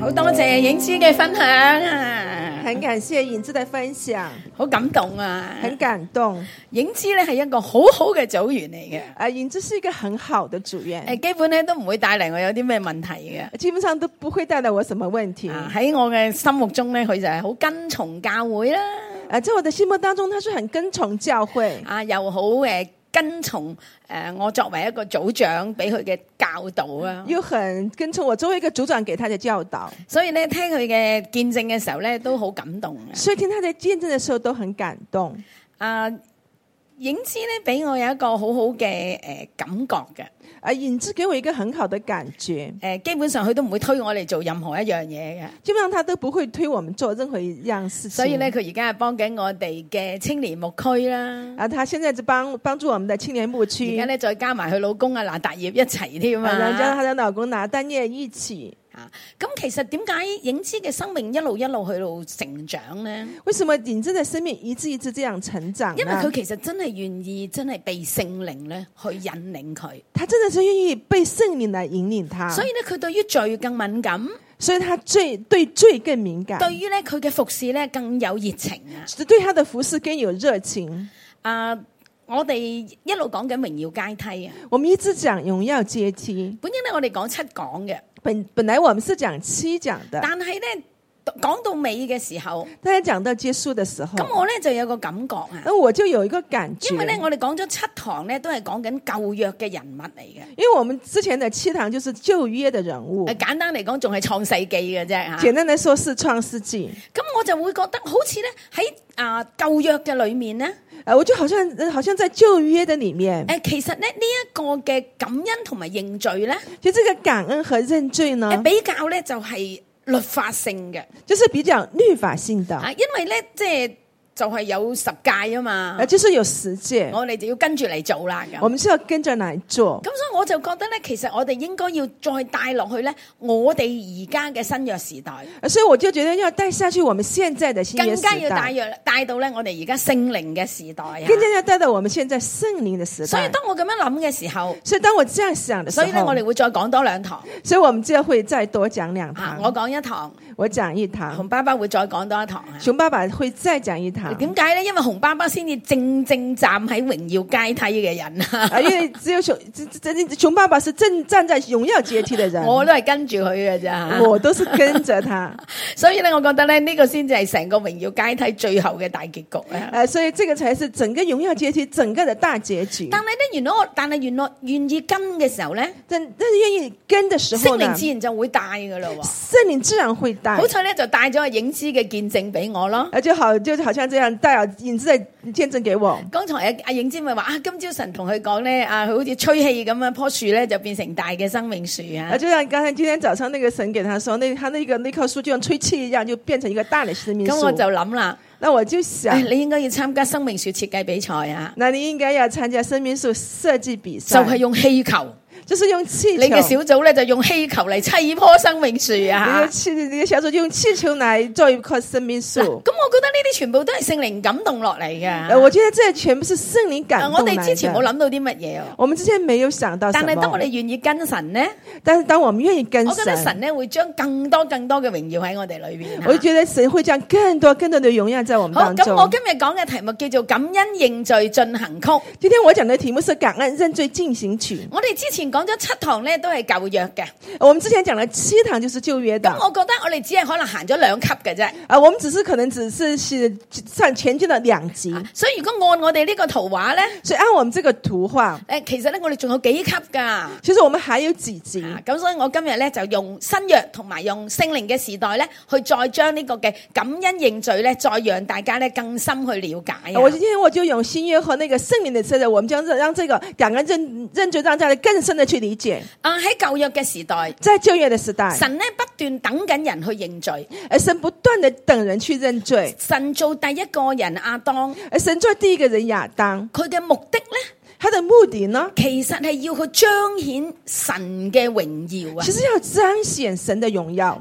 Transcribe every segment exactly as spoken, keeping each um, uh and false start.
好多謝影子嘅分享啊， 很感謝影子的分享， 好感動啊， 很感動。 影子咧係一個好好嘅組員嚟嘅， 啊，影子是一個很好的組員， 誒，基本咧都唔會帶嚟我有啲咩問題嘅， 基本上都不會帶來我什麼問題。 啊，喺我嘅心目中咧，佢就係好跟從教會啦， 啊，在我的心目當中，他是很跟從教會， 啊，又好誒跟從誒、呃、我作為一個組長俾佢嘅教導啊， 又很跟從我作為一個組長給他的教導， 所以咧聽佢嘅見證嘅時候咧都好感動嘅， 所以聽他的見證的時候都很感動。 啊，影子咧俾我有一個好好嘅誒感覺嘅。 啊，影子給我一個很好的感覺。 誒，基本上佢都唔會推我哋做任何一樣嘢嘅。 基本上他都不會推我們做任何一樣事情。 所以咧，佢而家係幫緊我哋嘅青年牧區啦。 啊，他現在就幫幫助我們的青年牧區。 而家咧再加埋佢老公啊拿達業一齊添啊。 然後加上他的老公拿單業一起。 啊，咁其實點解影子嘅生命一路一路去到成長呢？ 為什麼影子的生命一次一次這樣成長呢？ 因為佢其實真係願意，真係被聖靈咧去引領佢。 他真的是願意被聖靈來引領他。 所以咧，佢對於罪更敏感。 所以他罪對罪更敏感。 對於咧佢嘅服侍咧更有熱情啊。 對他的服侍更有熱情。 啊，我哋一路講緊榮耀階梯啊。 我們一直講榮耀階梯。 本應咧我哋講七講嘅。 本本來我們是講七講的， 但係咧講到尾嘅時候， 但係講到結束嘅時候， 咁我咧就有個感覺啊， 咁我就有一個感覺， 因為咧我哋講咗七堂咧都係講緊舊約嘅人物嚟嘅， 因為我們之前的七堂就是舊約嘅人物， 簡單嚟講仲係創世紀嘅啫吓， 簡單嚟說是創世紀， 咁我就會覺得好似咧喺啊舊約嘅裏面咧。 誒，我就好像好像在舊約的裏面， 誒，其實咧呢一個嘅感恩同埋認罪咧， 其實這個感恩和認罪呢， 比較咧就係律法性嘅， 就是比較律法性的， 啊，因為咧即係。就係有十誡啊嘛， 就是有十誡， 我哋就要跟住嚟做啦。咁， 我們是要跟着嚟做。 咁所以我就覺得咧，其實我哋應該要再帶落去咧，我哋而家嘅新約時代。 所以我就覺得要帶下去我們現在的新約時代， 更加要帶約帶到咧我哋而家聖靈嘅時代啊， 更加要帶到我們現在聖靈嘅時代。 所以當我咁樣諗嘅時候， 所以當我這樣想嘅時候， 所以咧我哋會再講多兩堂， 所以我們就會再多講兩堂。 啊、我講一堂， 我講一堂， 熊爸爸會再講多一堂啊。 熊爸爸會再講一堂。 點解咧？因為熊爸爸先至正正站喺榮耀階梯嘅人啊！ 因為只有熊，熊爸爸是正站在榮耀階梯嘅人， 我都係跟住佢嘅咋， 我都是跟着他。 所以咧，我覺得咧呢個先至係成個榮耀階梯最後嘅大結局啊！ 誒，所以這個才是整個榮耀階梯整個的大結局。 但係咧，原來我但係原來願意跟嘅時候咧， 但但是願意跟嘅時候呢， 聖靈自然就會帶噶啦。 聖靈自然會帶。 好彩咧，就帶咗個影子嘅見證俾我咯。 就好，就好像這樣帶有影子嘅見證給我。 剛才阿阿影子咪話啊，今朝神同佢講咧，啊，佢好似吹氣咁樣，棵樹咧就變成大嘅生命樹啊。 就像剛才今天早上那個神給他說，那他那個那棵樹就像吹氣一樣，就變成一個大的生命樹。 咁我就諗啦， 那我就想， 哎、你應該要參加生命樹設計比賽啊。 那你應該要參加生命樹設計比賽， 就係、是、用氣球。 就是用氣球， 你嘅小組咧就用氣球嚟砌棵生命樹啊！ 你嘅氣，你嘅小組就用氣球嚟做一棵生命樹。咁我覺得呢啲全部都係聖靈感動落嚟嘅。 我覺得這全部是聖靈感動來的。 我哋之前冇諗到啲乜嘢， 我們之前沒有想到什麼。 但係當我哋願意跟神呢？ 但是當我們願意跟神， 我覺得神呢會將更多更多嘅榮耀喺我哋裏邊。 我覺得神會將更多更多嘅榮耀在我們當中。 好，咁我今日講嘅題目叫做感恩認罪進行曲。 今天我講嘅題目是感恩認罪進行曲。 我哋之前講咗七堂咧。都係舊約嘅， 我們之前講了七堂就是舊約的。 咁我覺得我哋只係可能行咗兩級嘅啫。 啊，我們只是可能只是是上前進了兩級。 啊、所以如果按我哋呢個圖畫咧， 所以按我們這個圖畫， 誒，其實咧我哋仲有幾級噶。 其實我們還有幾級。咁、啊、 所以我今日咧就用新約同埋用聖靈嘅時代咧，去再將呢個嘅感恩認罪咧，再讓大家咧更深去了解、啊。 我今天我就用新約和那個聖靈的時代，我們將讓這個感恩認認罪，讓大家更深的去理解。 啊，喺舊約嘅時代， 在舊約的時代， 神咧不斷等緊人去認罪， 而神不斷的等人去認罪。 神做第一個人亞當， 而神做第一個人亞當， 佢嘅目的咧， 他的目的呢， 其實係要去彰顯神嘅榮耀啊！ 其實要彰顯神的榮耀。 你諗下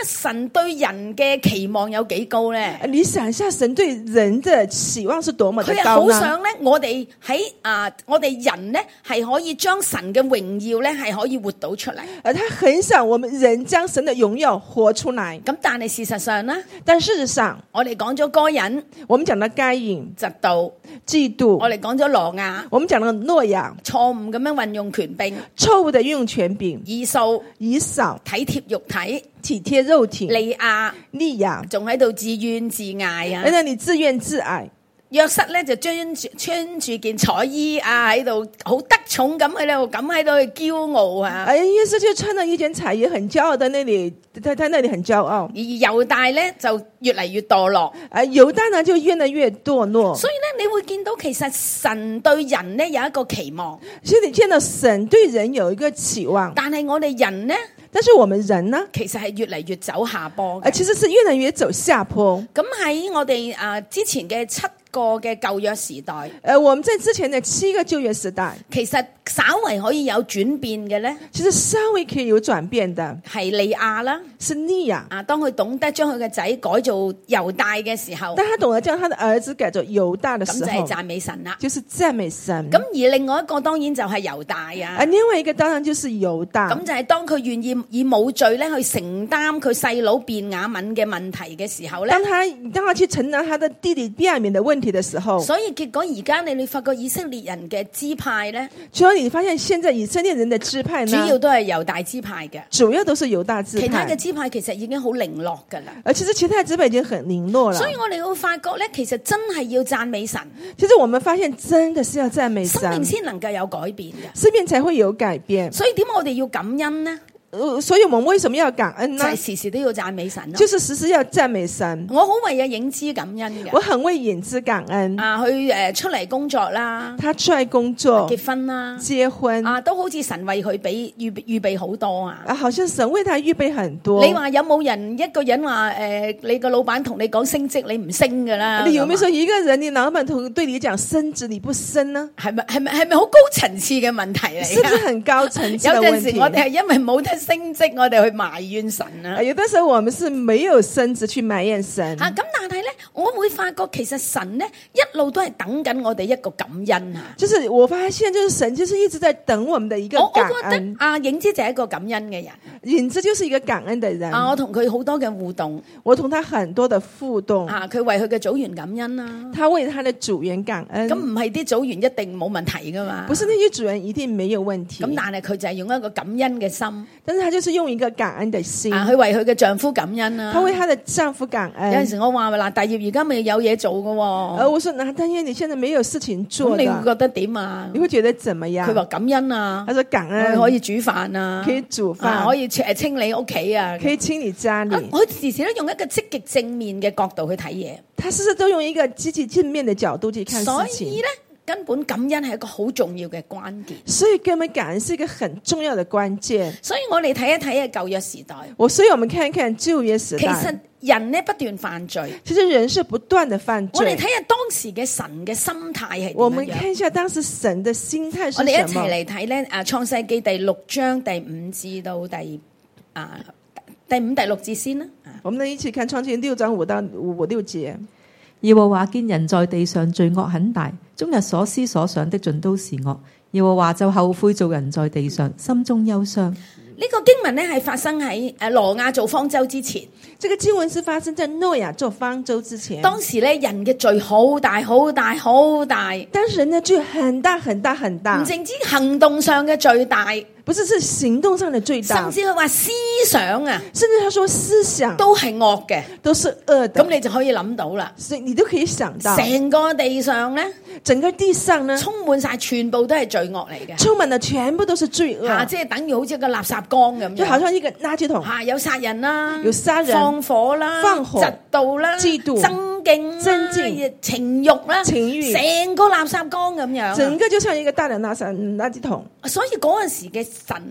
神對人嘅期望有幾高咧？ 你想一下，神對人的期望是多麼的佢係高呢？ 好想咧，我哋喺啊，我哋人咧係可以將神嘅榮耀咧係可以活到出嚟。 而他很想我們人將神的榮耀活出來。 咁但係事實上咧， 但事實上， 我哋講咗該隱， 我們講到該隱、 嫉妒、 嫉妒， 我哋講咗挪亞， 我們講到諾亞， 錯誤咁樣運用權柄， 錯誤的運用權柄， 以掃以掃體貼肉體， 體貼肉體， 利亞利亞仲喺度自怨自艾啊！ 而那你自怨自艾。 約瑟咧就穿住穿住件彩衣啊，喺度好得寵咁喺度咁喺度去驕傲啊！ 哎，約瑟就穿了一件彩衣，很驕傲的那裡，他他那裡很驕傲。 而猶大咧就越嚟越墮落， 而猶大呢就越來越墮落。 所以咧你會見到其實神對人咧有一個期望， 所以你見到神對人有一個期望， 但係我哋人呢， 但是我們人呢， 其實係越嚟越走下坡嘅。 啊，其實是越來越走下坡。 咁喺我哋啊之前嘅七個嘅舊約時代， 呃，我們在之前的七個舊約時代， 其實稍為可以有轉變嘅咧， 其實稍微可以有轉變的， 係利亞啦。 是利亞。 啊，當佢懂得將佢嘅仔改做猶大嘅時候， 當他懂得將他的兒子改做猶大的咁就時候， 係讚美神啦。 就是讚美神。 咁而另外一個當然就係猶大啊。 而另外一個當然就是猶大。 咁就係當佢願意以冇罪咧去承擔佢細佬便雅憫嘅問題嘅時候咧， 當他當他去承擔他的弟弟便雅憫的問題的時候， 所以結果而家你你發覺以色列人嘅支派咧， 所以你發現現在以色列人的支派呢， 主要都係猶大支派嘅， 主要都是猶大支派， 其他嘅支派其實已經好零落噶啦。 而其實其他的支派已經很零落了。 所以我哋會發覺咧，其實真係要讚美神， 其實我們發現真的是要讚美神， 生命先能夠有改變嘅， 生命才會有改變。 所以點解我哋要感恩呢？ 呃，所以我們為什麼要感恩呢？ 就係時時都要讚美神咯。 就是時時要讚美神。 我好為阿影之感恩嘅， 我很為影之感恩。 啊，佢誒出嚟工作啦， 他出來工作、 結婚啦， 結婚啊，都好似神為佢俾預預備好多啊。 啊，好像神為他預備很多。 你話有冇人一個人話誒、呃，你個老闆同你講升職，你唔升噶啦？ 你有冇有說一個人，你老闆同對你講升職，你不升呢？ 係咪係咪係咪好高層次嘅問題嚟？ 是不是很高層次有的問題？ 陣時我哋係因為冇得升職，我哋去埋怨神啊。 有的時候我們是沒有升職去埋怨神啊，咁但係咧，我會發覺其實神咧一路都係等緊我哋一個感恩啊。 就是我發現，就是神就是一直在等我們的一個感恩。 我我覺得啊，影之就係一個感恩嘅人， 影之就是一個感恩的人。 啊，我同佢好多嘅互動， 我同他很多的互動。 啊，佢為佢嘅組員感恩啦。 他為他的組員感恩。 咁唔係啲組員一定冇問題噶嘛？ 不是那些組員一定沒有問題。 咁但係佢就係用一個感恩嘅心， 但是他就是用一個感恩的心。 啊，佢為佢嘅丈夫感恩啦。 他為他的丈夫感恩。 有陣時我話嗱，大業而家咪有嘢做噶。 而我說嗱，但因為你現在沒有事情做， 你會覺得點啊？ 你會覺得怎麼樣？ 佢話感恩啊， 他說感恩可以煮飯啊， 可以煮飯， 啊、可以誒清理屋企啊， 可以清理家裏。 我時時都用一個積極正面嘅角度去睇嘢。 他事事都用一個積極正面的角度去看事情。 所以咧，根本感恩係一個好重要嘅關鍵。 所以根本感恩是一個很重要的關鍵。 所以我哋睇一睇嘅舊約時代。 我所以我們看一看舊約時代。 其實人呢不斷犯罪。 其實人是不斷的犯罪。 我哋睇下當時嘅神嘅心態係點樣。 我們看一下當時神的心態是什麼。 我哋一齊嚟睇咧，啊創世記第六章第五至到第啊第五第六節先啦。 我們一起看創世記六章五到五六節。 耶和華見人在地上罪惡很大，終日所思所想的盡都是惡。耶和華就後悔造人在地上，心中憂傷。 呢個經文咧係發生喺誒挪亞造方舟之前。 這個經文是發生在諾亞做方舟之前。 當時咧人嘅罪好大好大好大， 當時人嘅罪很大很大很大， 唔淨止行動上嘅最大。 不是是行動上的最大， 甚至佢話思想啊， 甚至他說思想都係惡嘅， 都是惡的。 咁你就可以諗到啦， 所以你都可以想到， 成個地上咧， 整個地上呢， 充滿晒全部都係罪惡嚟嘅， 充滿了全部都是罪惡， 啊，即係等於好似一個垃圾缸咁樣， 就好像一個垃圾桶， 啊，有殺人啦， 有殺人， 放火啦， 放火， 嫉妒啦， 嫉妒， 爭競， 爭競， 情欲啦， 情欲， 成個垃圾缸咁樣， 整個就像一個大的垃圾垃圾桶。 所以嗰陣時嘅神咧。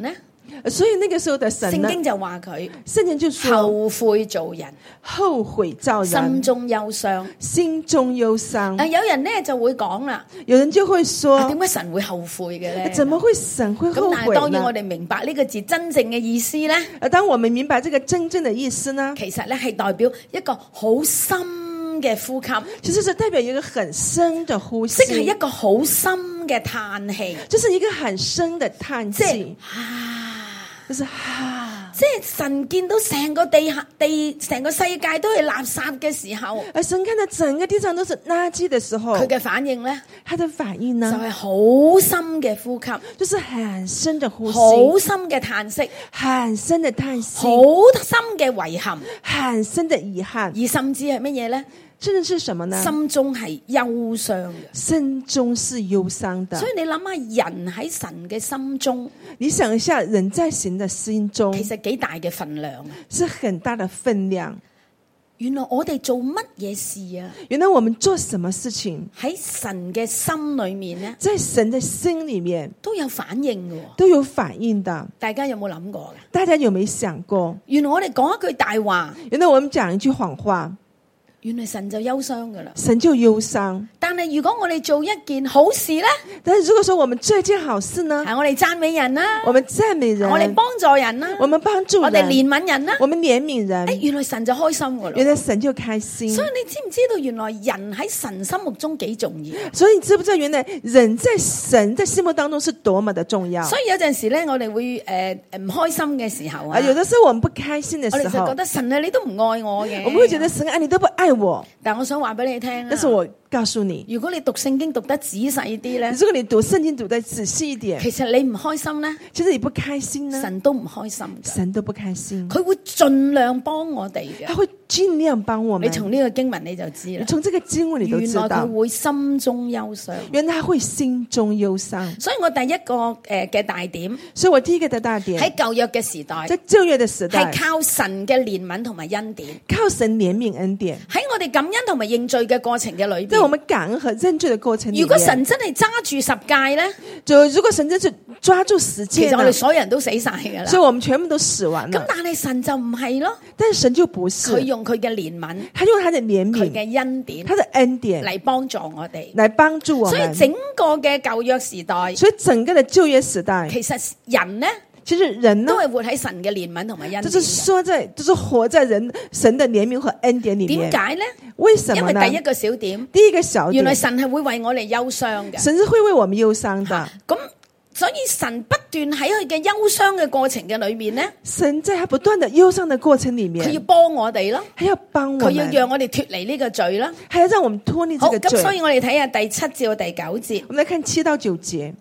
所以那個時候的神呢， 聖經就話佢聖經就說後悔做人， 後悔造心人， 中憂傷。 心中憂傷。 啊，有人咧就會講啦， 有人就會說， 啊點解神會後悔嘅咧？ 怎麼會神會後咁但係悔當然我呢？ 哋明白呢個字真正嘅意思咧， 而當我們明白這個真正的意思呢， 其實咧係代表一個好深嘅呼吸， 其實是代表一個很深的呼吸， 即係一個好深嘅嘆氣， 就是一個很深的嘆即係氣， 啊， 就是哈。 即係神見到成個地下地成個世界都係垃圾嘅時候， 而神看到整個地上都是垃圾的時候， 佢嘅反應咧他的反應就呢， 係好深嘅呼吸， 就是很深的呼吸， 好深嘅嘆息， 很深的嘆息， 好深嘅遺憾， 很深的遺憾， 而甚至係乜嘢咧？ 甚至是什麼呢？ 心中係憂傷嘅。 心中是憂傷的所。以你諗下，人喺神嘅心中， 你想一下，人在神的心中其實幾大嘅分量啊！ 是很大的分量。 原來我哋做乜嘢事啊？ 原來我們做什麼事情， 喺神嘅心裏面咧， 在神的心裏面都有反應嘅。 都有反應的。 大家有冇諗過嘅？ 大家有沒有想過？ 原來我哋講一句大話， 原來我們講一句謊話， 原來神就憂傷噶啦。 神就憂傷。 但係如果我哋做一件好事咧， 但是如果說我們做一件好事呢， 係我哋讚美人啦， 我們讚美人， 我哋幫助人啦， 我們幫助人， 我哋憐憫人啦， 我們憐憫人， 誒，原來神就開心噶啦。 原來神就開心。 所以你知唔知道原來人喺神心目中幾重要？ 所以你知不知道原來人在神在心目當中是多麼的重要？ 所以有陣時咧，我哋會誒誒唔開心嘅時候啊， 啊，有的時候我們不開心的時候我哋就覺，得神啊，你都唔愛我嘅。 我們會覺得神啊，你都不愛我。 但我想話俾你聽啊， 但是我告訴你， 如果你讀聖經讀得仔細啲咧， 如果你讀聖經讀得仔細一點， 其實你唔開心咧， 其實你不開心呢， 神都唔開心嘅。 神都不開心， 佢會盡量幫我哋嘅。 他會盡量幫我們。 你從呢個經文你就知啦， 你從這個經文你都原來知道佢，會心中憂傷。 原來他會心中憂傷。 所以我第一個誒嘅大點所以我第一個的大點喺舊約嘅時代， 在舊約的時代， 係靠神嘅憐憫同埋恩典。 靠神憐憫恩典。 喺我哋感恩同埋認罪嘅過程嘅裏邊， 在我們感恩和認罪的過程裏面， 如果神真係揸住十誡咧， 就如果神真是抓住十誡呢， 其實我哋所有人都死晒噶啦。 所以我們全部都死完咁了。 但係神就唔係咯， 但是神就不是， 佢用佢嘅憐憫、 他用他的憐佢憫、 嘅恩典他的恩典嚟幫助我哋。 來幫助我們。 所以整個嘅舊約時代， 所以整個的舊約時代， 其實人呢其實人呢都，係活喺神嘅憐憫同埋恩典就是嘅。 說在，就是活在人神的憐憫和恩典裏面。 點解呢？ 為什麼呢？ 因為第一個小點， 第一個小點， 原來神係會為我哋憂傷嘅。 神是會為我們憂傷的。 咁所以神不斷喺佢嘅憂傷嘅過程嘅裏面呢， 神在他不斷的憂傷的過程裏佢要面， 幫我哋咯， 他要幫我佢要們， 讓我哋脫離呢個罪啦。 還要讓我們脫離好， 這個咁所以罪。 我哋睇下第七至到第九節。 我們來看七到九節。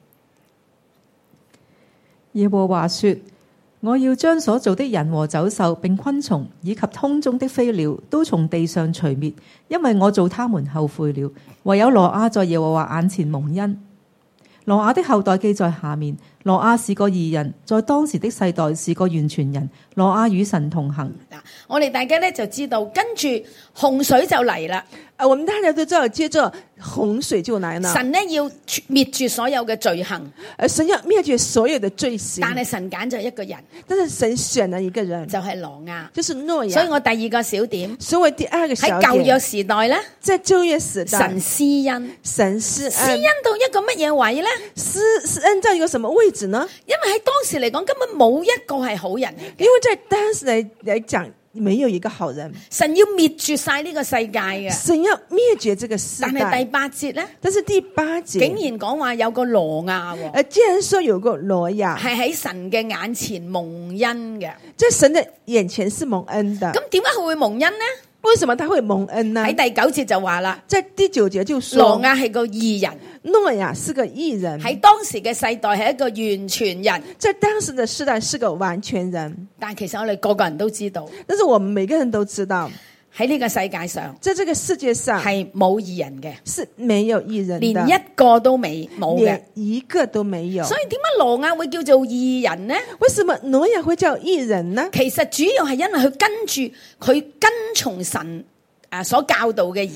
耶和華說：我要將所造的人和走獸並昆蟲以及空中的飛鳥都從地上除滅，因為我造他們後悔了。唯有挪亞在耶和華眼前蒙恩。挪亞的後代記在下面。挪亞是個義人，在當時的世代是個完全人。挪亞與神同行。 嗱，我哋大家咧就知道，跟住洪水就嚟啦。 啊，我們大家都知道，接着洪水就來了。 神呢要滅絕所有嘅罪行， 而神要滅絕所有的罪行， 但係神揀咗一個人， 但是神選了一個人， 就係挪亞。 就是諾亞。 所以我第二個小點所以第二個小喺點， 舊約時代咧， 在舊約時代， 神施恩， 神施施恩恩， 到一個乜嘢位咧？ 施施恩在一個什麼位置呢？ 因為喺當時嚟講，根本冇一個係好人嚟嘅。 因為在當時來來講，沒有一個好人， 神要滅絕晒呢個世界嘅。 神要滅絕這個世但係第代。 八節咧， 但是第八節竟然講話有個挪亞喎， 呃，既然說有個挪亞， 係喺神嘅眼前蒙恩嘅。 在神的眼前是蒙恩的。 咁點解佢會蒙恩呢？ 為什麼他會蒙恩呢？ 喺第九節就話啦， 在第九節就說， 挪亞係個義人， 諾亞是個義人， 喺當時嘅世代係一個完全人。 在當時的世代是個完全人。 但係其實我哋個個人都知道， 但是我們每個人都知道， 喺呢個世界上在這個世界上係冇義人嘅， 是沒有義人的， 連一個都未冇嘅連。一個都沒有。 所以點解挪亞會叫做義人呢？ 為什麼挪亞會叫義人呢？ 其實主要係因為佢跟住佢跟從神啊所教導嘅而行。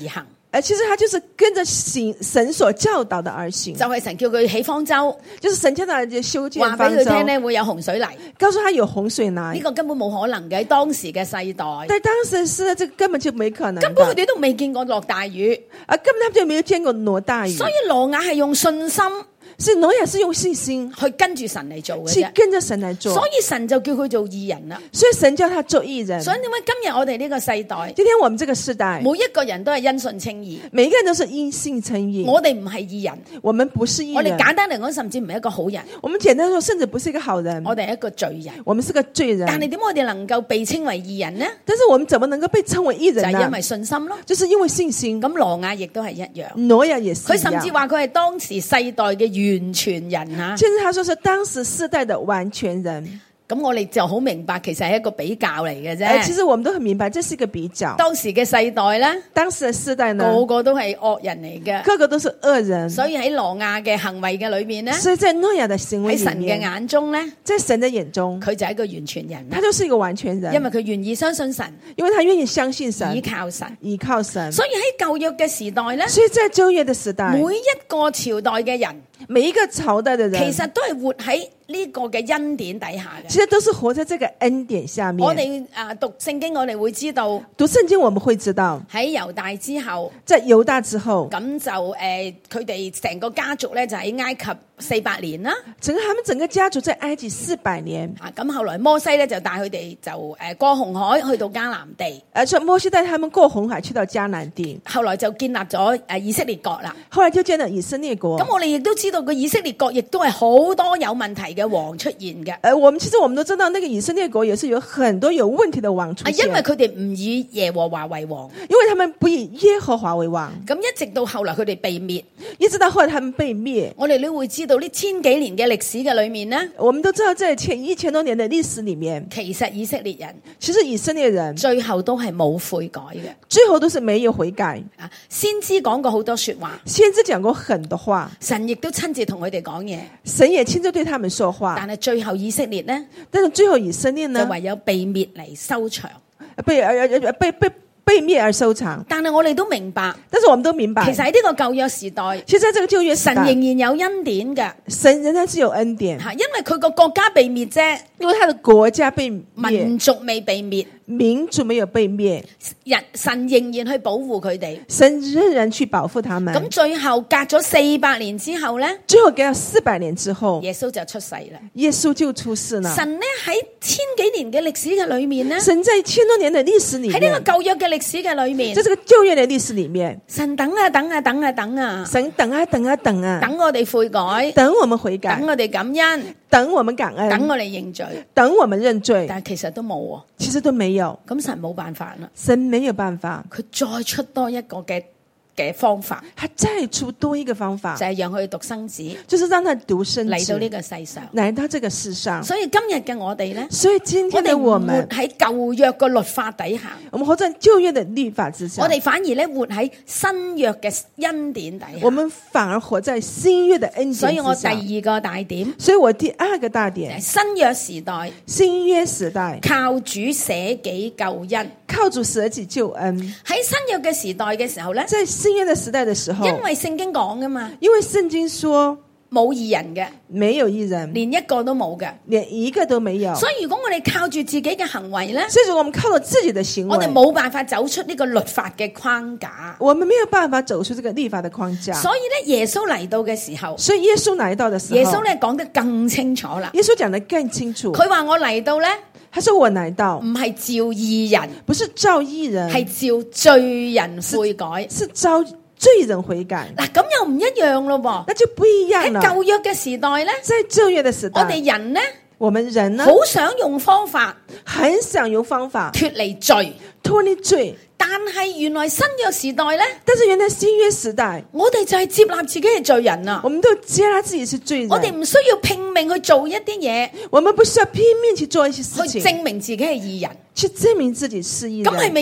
誒，其實他就是跟着行神所教導的而行， 就係神叫佢起方舟， 就是神叫他修建話俾方舟， 佢聽咧會有洪水嚟， 告訴他有洪水來。 呢個根本冇可能嘅，喺當時嘅世代， 但當時是這個根本就沒可能的， 根本佢哋都未見過落大雨， 啊，根本他們就沒有見過落大雨。 所以挪亞係用信心是挪亞是用信心去跟住神嚟做嘅啫， 去跟着神來做， 所以神就叫佢做義人啦。 所以神叫他做義人。 所以點解今日我哋呢個世代， 今天我們這個世代， 每一個人都係因信稱義， 每一個人都是因信稱義。 我哋唔係義人， 我們不是義人， 我哋簡單嚟講，甚至唔係一個好人， 我們簡單說，甚至不是一個好人， 我哋係一個罪人。 我們是個罪人。 但係點解我哋能夠被稱為義人呢？ 但是我們怎麼能夠被稱為義人呢？ 就係因為信心咯， 就是因為信心。 咁挪亞亦都係一樣， 挪亞也是一樣， 佢甚至話佢係當時世代嘅完全人吓。 甚至他說是當時世代的完全人。 咁我哋就好明白，其實係一個比較嚟嘅誒，其啫。 實我們都很明白，這是一個比較。 當時嘅世代咧， 當時的世代呢， 個個都係惡人嚟嘅， 個個都是惡人。 所以喺挪亞嘅行為嘅裏面咧， 所以在挪亞的行為喺神嘅裏面， 眼中咧， 在神的眼中， 佢就係一個完全人啦他。就是一個完全人， 因為佢願意相信神， 因為他願意相信神， 依靠神。 依靠神。 所以喺舊約嘅時代咧， 所以在舊約的時代， 每一個朝代嘅人， 每一個朝代的人， 其實都係活喺呢個嘅恩典底下嘅。 其實都是活在這個恩典下面。 我哋啊讀聖經，我哋會知道讀聖經，我們會知道喺猶大之後， 在猶大之後， 咁就誒佢哋成個家族咧就喺埃及四百年啦。 整個他們整個家族在埃及四百年。 啊，咁後來摩西咧就帶佢哋就誒過紅海去到迦南地， 而且摩西帶他們過紅海去到迦南地， 後來就建立咗誒以色列國啦。 後來就建了以色列國。 咁我哋亦都知道個以色列國亦都係好多有問題嘅王出現嘅。 呃，我們其實我們都知道，那個以色列國也是有很多有問題的王出啊， 現， 因為佢哋唔以耶和華為王， 因為他們不以耶和華為王， 咁一直到後來佢哋被滅， 一直到後來他們被滅。 我哋都會知道呢千幾年嘅歷史嘅裏面呢， 我們都知道，在前一千多年的歷史裏面， 其實以色列人其實以色列人最後都係冇悔改嘅。 最後都是沒有悔改。 啊，先知講過好多說話， 先知講過很多話， 神亦都親自同佢哋講嘢， 神也親自對他們說話。 但係最後以色列呢， 但是最後以色列就呢， 唯有被滅嚟收場。 被呃呃被被被滅而收場。 但係我哋都明白， 但是我們都明白， 其實喺呢個舊約時代， 其實在這個舊約時神代， 仍然有恩典嘅神仍然是有恩典， 吓，因為佢個國家被滅啫， 因為他的國家被滅， 民族未被滅， 民族沒有被滅， 人神仍然去保護佢哋。 神仍然去保護他們。 咁最後隔咗四百年之後呢， 最後給到四百年之後， 耶穌就出世啦。 耶穌就出世了。 神呢喺千幾年嘅歷史嘅裏面呢， 神在千多年的歷史裏面， 喺呢個舊約嘅歷史嘅裏面在，這個舊約的歷史裏面， 神等啊等啊等啊等啊， 神等啊等啊等啊， 等我哋悔改， 等我們悔改， 等我哋感恩， 等我們感恩， 等我哋認罪， 等我們認罪， 但係其實都冇喎。 其實都沒有。 咁神冇辦法啦， 神沒有辦法， 佢再出多一個嘅嘅方法， 他再出多一個方法， 就係讓佢獨生子就是讓他獨生子嚟到呢個世上。 來到這個世上。 所以今日嘅我哋呢， 所以今我天的哋唔活我們， 喺舊約嘅律法底下， 我們活在舊約的律法之下， 我哋反而咧活喺新約嘅恩典底下。 我們反而活在新約的恩典之下。 所以我第二個大點， 所以我第二個大點， 新約時代新約時代靠主捨己救恩。 靠主捨己救恩。 喺新約嘅時代嘅時候咧， 在新約的時代的時候， 因為聖經講噶嘛， 因為聖經說冇義人嘅， 沒有義人， 連一個都冇嘅。 連一個都沒有。 所以如果我哋靠住自己嘅行為咧， 所以說我們靠着自己的行為， 我哋冇辦法走出呢個律法嘅框架。 我們沒有辦法走出這個律法的框架。 所以咧，耶穌嚟到嘅時候， 所以耶穌來到的時候， 耶穌咧講得更清楚啦。 耶穌講得更清楚。 佢話我嚟到咧， 他說我來到唔係召義人， 不是召義人， 係召罪人悔改。 是召罪人悔改。 嗱，咁又唔一樣咯噃。 那就不一樣喺了。 舊約嘅時代咧， 在舊約的時代， 我哋人呢， 我們人呢， 好想用方法很想用方法脫離罪， 脫離罪。 但係原來新約時代咧， 但是原來新約時代， 我哋就係接納自己係罪人啊我！們都接納自己是罪人。 我哋唔需要拼命去做一啲嘢， 我們不需要拼命去做一些事情， 去證明自己係義人。 去證明自己是義人。 咁係咪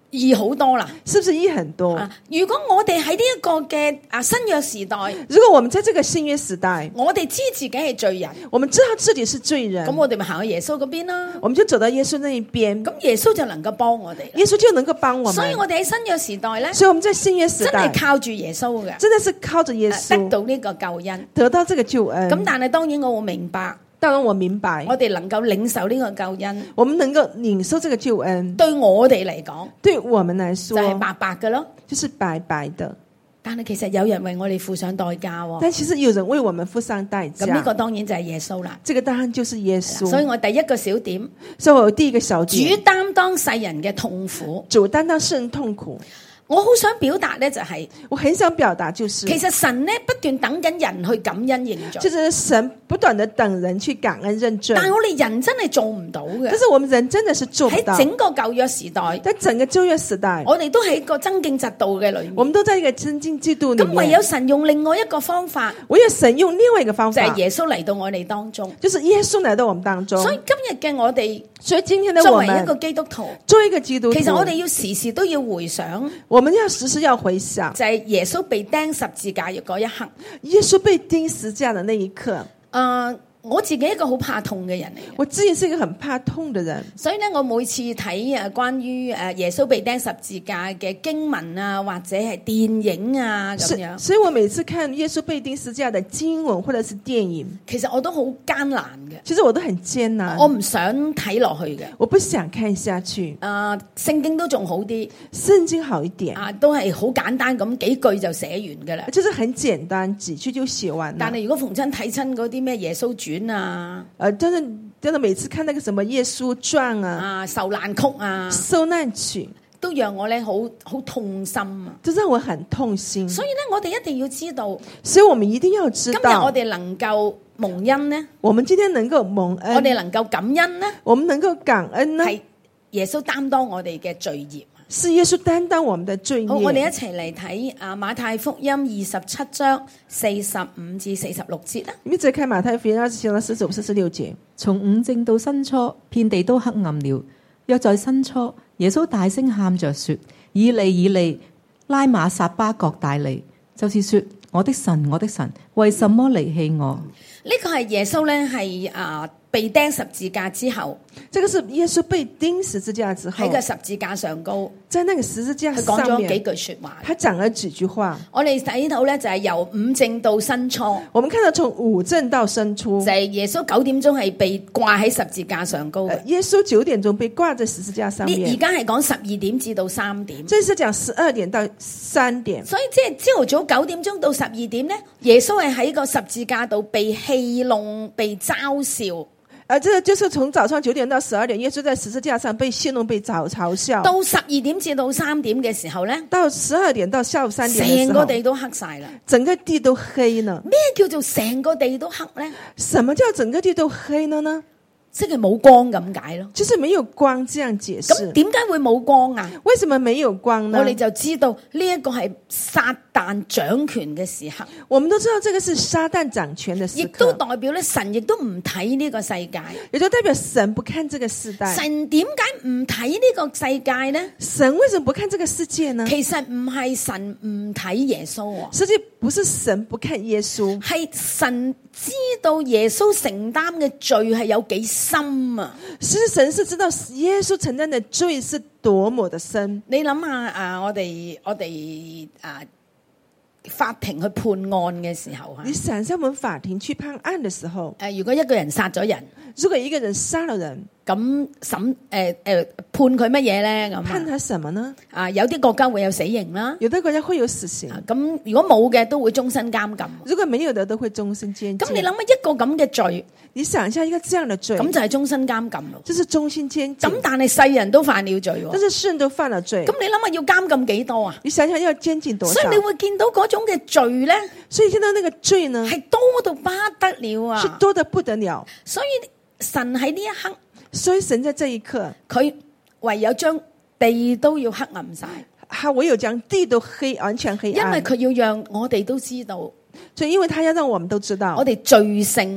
易好多啦。 是不是易很多？ 啊，如果我哋喺呢一個嘅啊新約時代， 如果我們在這個新約時代， 我哋知自己係罪人， 我們知道自己是罪人， 咁我哋咪行去耶穌嗰邊啦。 我們就走到耶穌那一邊， 咁耶穌就能夠幫我哋啦。 耶穌就能夠幫我們。 所以我哋喺新約時代咧， 所以我們在新約時真代係靠住耶穌嘅， 真的是靠着耶得穌到呢個救恩。 得到這個救恩。 咁但係當然我會明白， 當然我明白， 我哋能夠領受呢個救恩， 我們能夠領受這個救恩， 對我哋嚟講， 對我們來說就係白白嘅咯。 就是白白的。 但係其實有人為我哋付上代價喎。 但其實有人為我們付上代價。 咁呢個當然就係耶穌啦。 這個當然就是耶穌。 所以我第一個小點， 所以我第一個小主點， 擔當世人嘅痛苦。 主擔當世人痛苦。 我好想表達咧，就係我很想表達，就是其實神咧不斷等緊人去感恩認罪， 就是神不斷的等人去感恩認罪。 但係我哋人真係做唔到嘅。 但是我們人真的是做不到。 喺整個舊約時代， 在整個舊約時代， 我哋都喺個增敬嫉妒嘅裏面， 我們都在一個增敬嫉妒裏面。 咁唯有神用另外一個方法， 唯有神用另外一個方法， 就係耶穌嚟到我哋當中， 就是耶穌來到我們當中。 所以今日嘅我哋， 所以今天的我們作為一個基督徒， 作為一個基督徒， 其實我哋要時時都要回想， 我們要時時要回想， 就係耶穌被釘十字架嘅嗰一刻。 耶穌被釘十字架的那一刻， 誒、呃，我自己一個好怕痛嘅人嚟嘅， 我自己是一個很怕痛的人， 所以咧，我每次睇誒關於誒耶穌被釘十字架嘅經文啊，或者係電影啊咁樣， 所以我每次看耶穌被釘十字架的經文或者是電影， 其實我都好艱難嘅。 其實我都很艱難， 我唔想睇落去嘅， 我不想看下去。 誒、呃，聖經都仲好啲， 聖經好一點啊，都係好簡單咁幾句就寫完噶啦， 就是很簡單，幾句就寫完了。 但係如果逢親睇親嗰啲咩耶穌傳啊， 誒、呃，真係真係每次看那個什麼耶穌傳啊， 啊受難曲啊， 受難曲， 都讓我咧好好痛心啊， 就讓我很痛心。 所以咧，我哋一定要知道， 所以我們一定要知道， 今日我哋能夠蒙恩呢， 我們今天能夠蒙恩， 我哋能夠感恩呢， 我們能夠感恩呢， 係耶穌擔當我哋嘅罪孽。 是耶穌擔當我們的罪孽。 好，我哋一齊嚟睇啊馬太福音二十七章四十五至四十六節啦。 你再看馬太福音二十七章四十五、四十六節。 從午正到申初，遍地都黑暗了。約在申初，耶穌大聲喊着說：以利以利，拉馬撒巴各大利，就是說，我的神，我的神，為什麼離棄我？ 呢個係耶穌咧，係啊被釘十字架之後， 這個是耶穌被釘十字架之後， 喺個十字架上高， 在那個十字架佢講上面， 咗幾句說話。 他講了幾句話。 我哋睇到咧就係由午正到申初， 我們看到從午正到申初， 就係耶穌九點鐘係被掛喺十字架上高嘅。 耶穌九點鐘被掛在十字架上面。 而家係講十二點至到三點， 這是講十二點到三點。 所以即係朝頭早九點鐘到十二點咧，耶穌係喺個十字架度被戲弄、被嘲笑。 啊，這個就是從早上九點到十二點，耶穌在十字架上被戲弄、被嘲嘲笑。 到十二點至到三點嘅時候咧， 到十二點到下午三點嘅時候， 成個地都黑晒啦。 整個地都黑呢。 咩叫做成個地都黑咧？ 什麼叫整個地都黑了呢？ 即係冇光咁解咯， 就是沒有光這樣解釋。 咁點解會冇光啊？ 為什麼沒有光呢？ 我哋就知道呢一個係撒旦掌權嘅時刻。 我們都知道這個是撒旦掌權的時刻， 亦都代表咧神亦都唔睇呢個世界， 也就代表神不看這個世代。 神點解唔睇呢個世界呢？ 神為什麼不看這個世界呢？ 其實唔係神唔睇耶穌， 實際不是神不看耶穌， 係神知道耶穌承擔嘅罪係有幾深啊！ 其實神是知道耶穌承擔的罪是多麼的深。 你諗下啊，我哋我哋啊法庭去判案嘅時候啊， 你想象我們法庭去判案的時候， 誒，如果一個人殺咗人， 如果一個人殺了人， 咁審誒誒判佢乜嘢咧？咁判他什麼呢？ 啊，有啲國家會有死刑啦， 有的國家會有死刑， 咁如果冇嘅都會終身監禁。 如果沒有的都會終身監禁。 咁你諗下一個咁嘅罪， 你想一下一個這樣的罪， 咁就係終身監禁咯。 這是終身監禁。 咁但係世人都犯了罪喎， 但是世人都犯了罪。 咁你諗下要監禁幾多啊？ 你想想要監禁多少？ 所以你會見到嗰種嘅罪咧， 所以見到那個罪呢， 係多到不得了啊！ 是多得不得了。 所以神喺呢一刻， 所以神在這一刻， 佢唯有將地都要黑暗晒， 他唯有將地都黑，完全黑暗。 因為佢要讓我哋都知道， 所以因為他要讓我們都知道， 我哋罪性啊，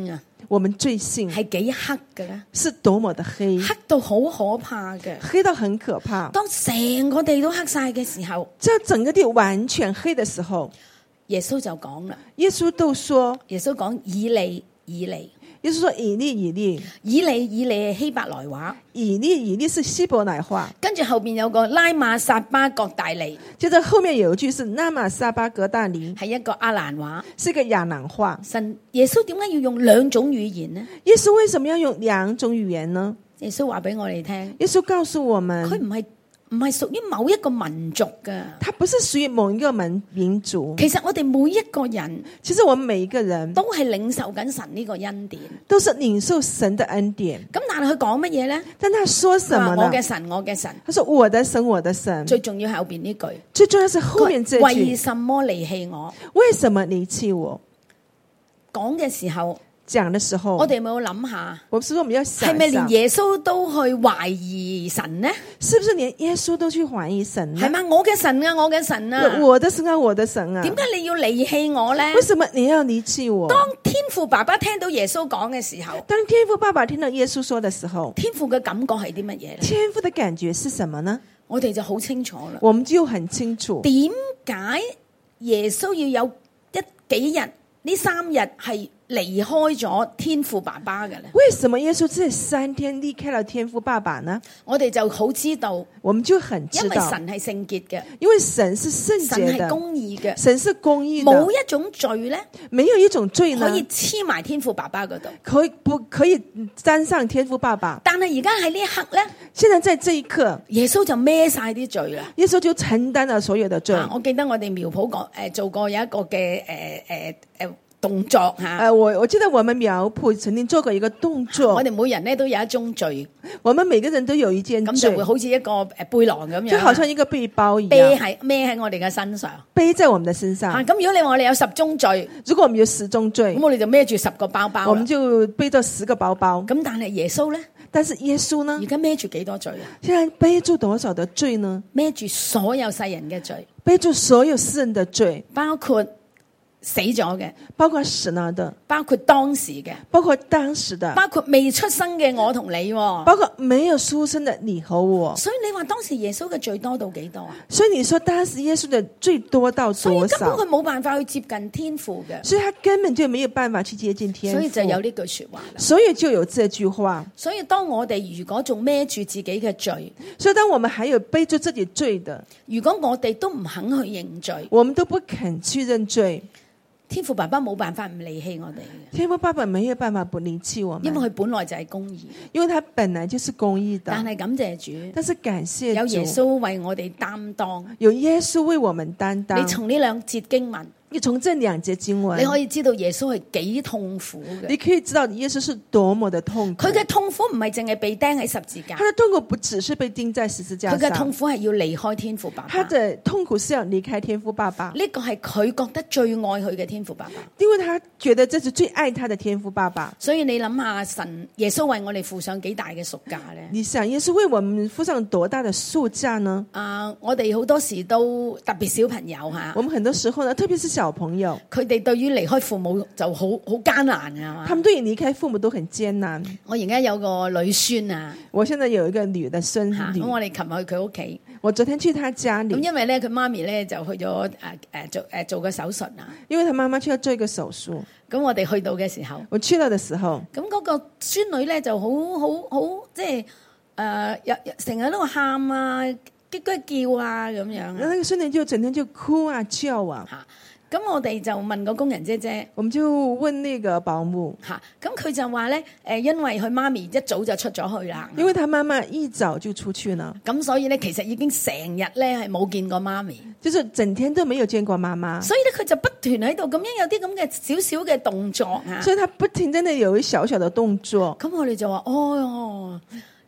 我們罪性係幾黑嘅咧？ 是多麼的黑， 黑到好可怕嘅。 黑到很可怕。 當成個地都黑晒嘅時候， 這整個地完全黑的時候， 耶穌就講啦。 耶穌都說， 耶穌講以利以利， 耶穌說以利以利， 以利以利係希伯來話， 以利以利是希伯來話。 跟住後邊有個拉馬撒巴各大利， 接着後面有一句是拉瑪撒巴格大利， 係一個阿蘭話。 是個亞蘭話。 神耶穌點解要用兩種語言呢？ 耶穌為什麼要用兩種語言呢？ 耶穌話俾我哋聽， 耶穌告訴我們， 佢唔係唔係屬於某一個民族噶。 他不是屬於某一個民民族。 其實我哋每一個人， 其實我們每一個人都係領受緊神呢個恩典， 都是領受神的恩典。 咁但係佢講乜嘢呢？ 但他說什麼呢？ 我嘅神，我嘅神。 他說我的神，我的神。 最重要係後邊呢句， 最重要是後面這句。 為什麼離棄我？ 為什麼離棄我？ 講嘅時候。 講的時候， 我哋有冇諗下？ 我是說我們要想， 係咪連耶穌都去懷疑神呢？ 是不是連耶穌都去懷疑神呢？ 係嘛？我嘅神啊，我嘅神啊， 我的神啊，我的神啊， 點解你要離棄我呢？ 為什麼你要離棄我？ 當天父爸爸聽到耶穌講嘅時候， 當天父爸爸聽到耶穌說的時候， 天父嘅感覺係啲乜嘢呢？ 天父的感覺是什麼呢？ 我哋就好清楚啦。 我們就很清楚， 點解耶穌要有一幾日呢三日係離開咗天父爸爸嘅咧？ 為什麼耶穌這三天離開了天父爸爸呢？ 我哋就好知道， 我們就很知道， 因為神係聖潔嘅， 因為神是聖潔的， 神係公義嘅， 神是公義的， 冇一種罪咧， 沒有一種罪呢可以黐埋天父爸爸嗰度， 可以不可以沾上天父爸爸？ 但係而家喺呢一刻咧， 現在在這一刻， 耶穌就孭晒啲罪啦， 耶穌就承擔了所有的罪。 啊、我記得我哋苗圃講誒做過有一個嘅誒誒誒動作吓，誒、 呃，我我記得我們苗圃曾經做過一個動作， 我哋每人咧都有一宗罪， 我們每個人都有一件罪， 咁就會好似一個誒背囊咁樣， 就好像一個背包一樣， 背喺孭喺我哋嘅身上， 背在我們的身上。 吓、咁、如果你話我哋有十宗罪， 如果我們有十宗罪， 咁我哋就孭住十個包包啦， 我們就背着十個包包。 咁但係耶穌咧， 但是耶穌呢？ 而家孭住幾多罪啊？ 現在背住多少的罪呢？ 孭住所有世人嘅罪， 背住所有世人的罪， 包括死咗嘅， 包括死了的， 包括當時嘅， 包括當時的， 包括未出生嘅我同你， 包括沒有出生的你和我。 所以你話當時耶穌嘅罪多到幾多啊？ 所以你說當時耶穌的罪多到所以多少？ 根本佢冇辦法去接近天父嘅， 所以他根本就沒有辦法去接近天父。 所以就有呢句說話啦。 所以就有這句話。 所以當我哋如果仲孭住自己嘅罪， 所以當我們還有背住自己罪的， 如果我哋都唔肯去認罪， 我們都不肯去認罪， 天父爸爸冇辦法唔離棄我哋嘅， 天父爸爸沒有辦法不離棄我們， 因為佢本來就係公義， 因為他本來就是公義的。 但係感謝主， 但是感謝主， 有耶穌為我哋擔當， 有耶穌為我們擔當。 你從呢兩節經文， 你從這兩節經文， 你可以知道耶穌係幾痛苦嘅。 你可以知道耶穌是多麼的痛苦。 佢嘅痛苦唔係淨係被釘喺十字架， 他的痛苦不只是被釘在十字架上， 佢嘅痛苦係要離開天父爸爸。 他的痛苦是要離開天父爸爸。 呢個係佢覺得最愛佢嘅天父爸爸， 因為他覺得這是最愛他的天父爸爸。 所以你諗下，神耶穌為我哋付上幾大嘅贖價咧？ 你想耶穌為我們付上多大的贖價呢？ 啊，我哋好多時都特別小朋友吓， 我們很多時候呢，特別是小朋友， 佢哋對於離開父母就好好艱難㗎嘛。 他們對於離開父母都很艱難。 我而家有個女孫啊， 我現在有一個女的孫女， 咁我哋琴日去佢屋企， 我昨天去他家裏， 咁因為咧佢媽咪咧就去咗誒誒做誒做個手術啊， 因為他媽媽去要做一個手術。 咁我哋去到嘅時候， 我去到嘅時候， 咁嗰個孫女咧就好好好，即係誒日日成日都喊啊，嘰嘰叫啊咁樣啊。 那個孫女就整天就哭啊叫啊。 嚇！咁我哋就問個工人姐姐， 我們就問那個保姆嚇，咁佢就話咧，誒，因為佢媽咪一早就出咗去啦， 因為他媽媽一早就出去了， 咁所以咧其實已經成日咧係冇見過媽咪， 就是整天都沒有見過媽媽， 所以咧佢就不斷喺度咁樣有啲咁嘅少少嘅動作啊， 所以他不停真的有一小小的動作， 咁我哋就話，哦，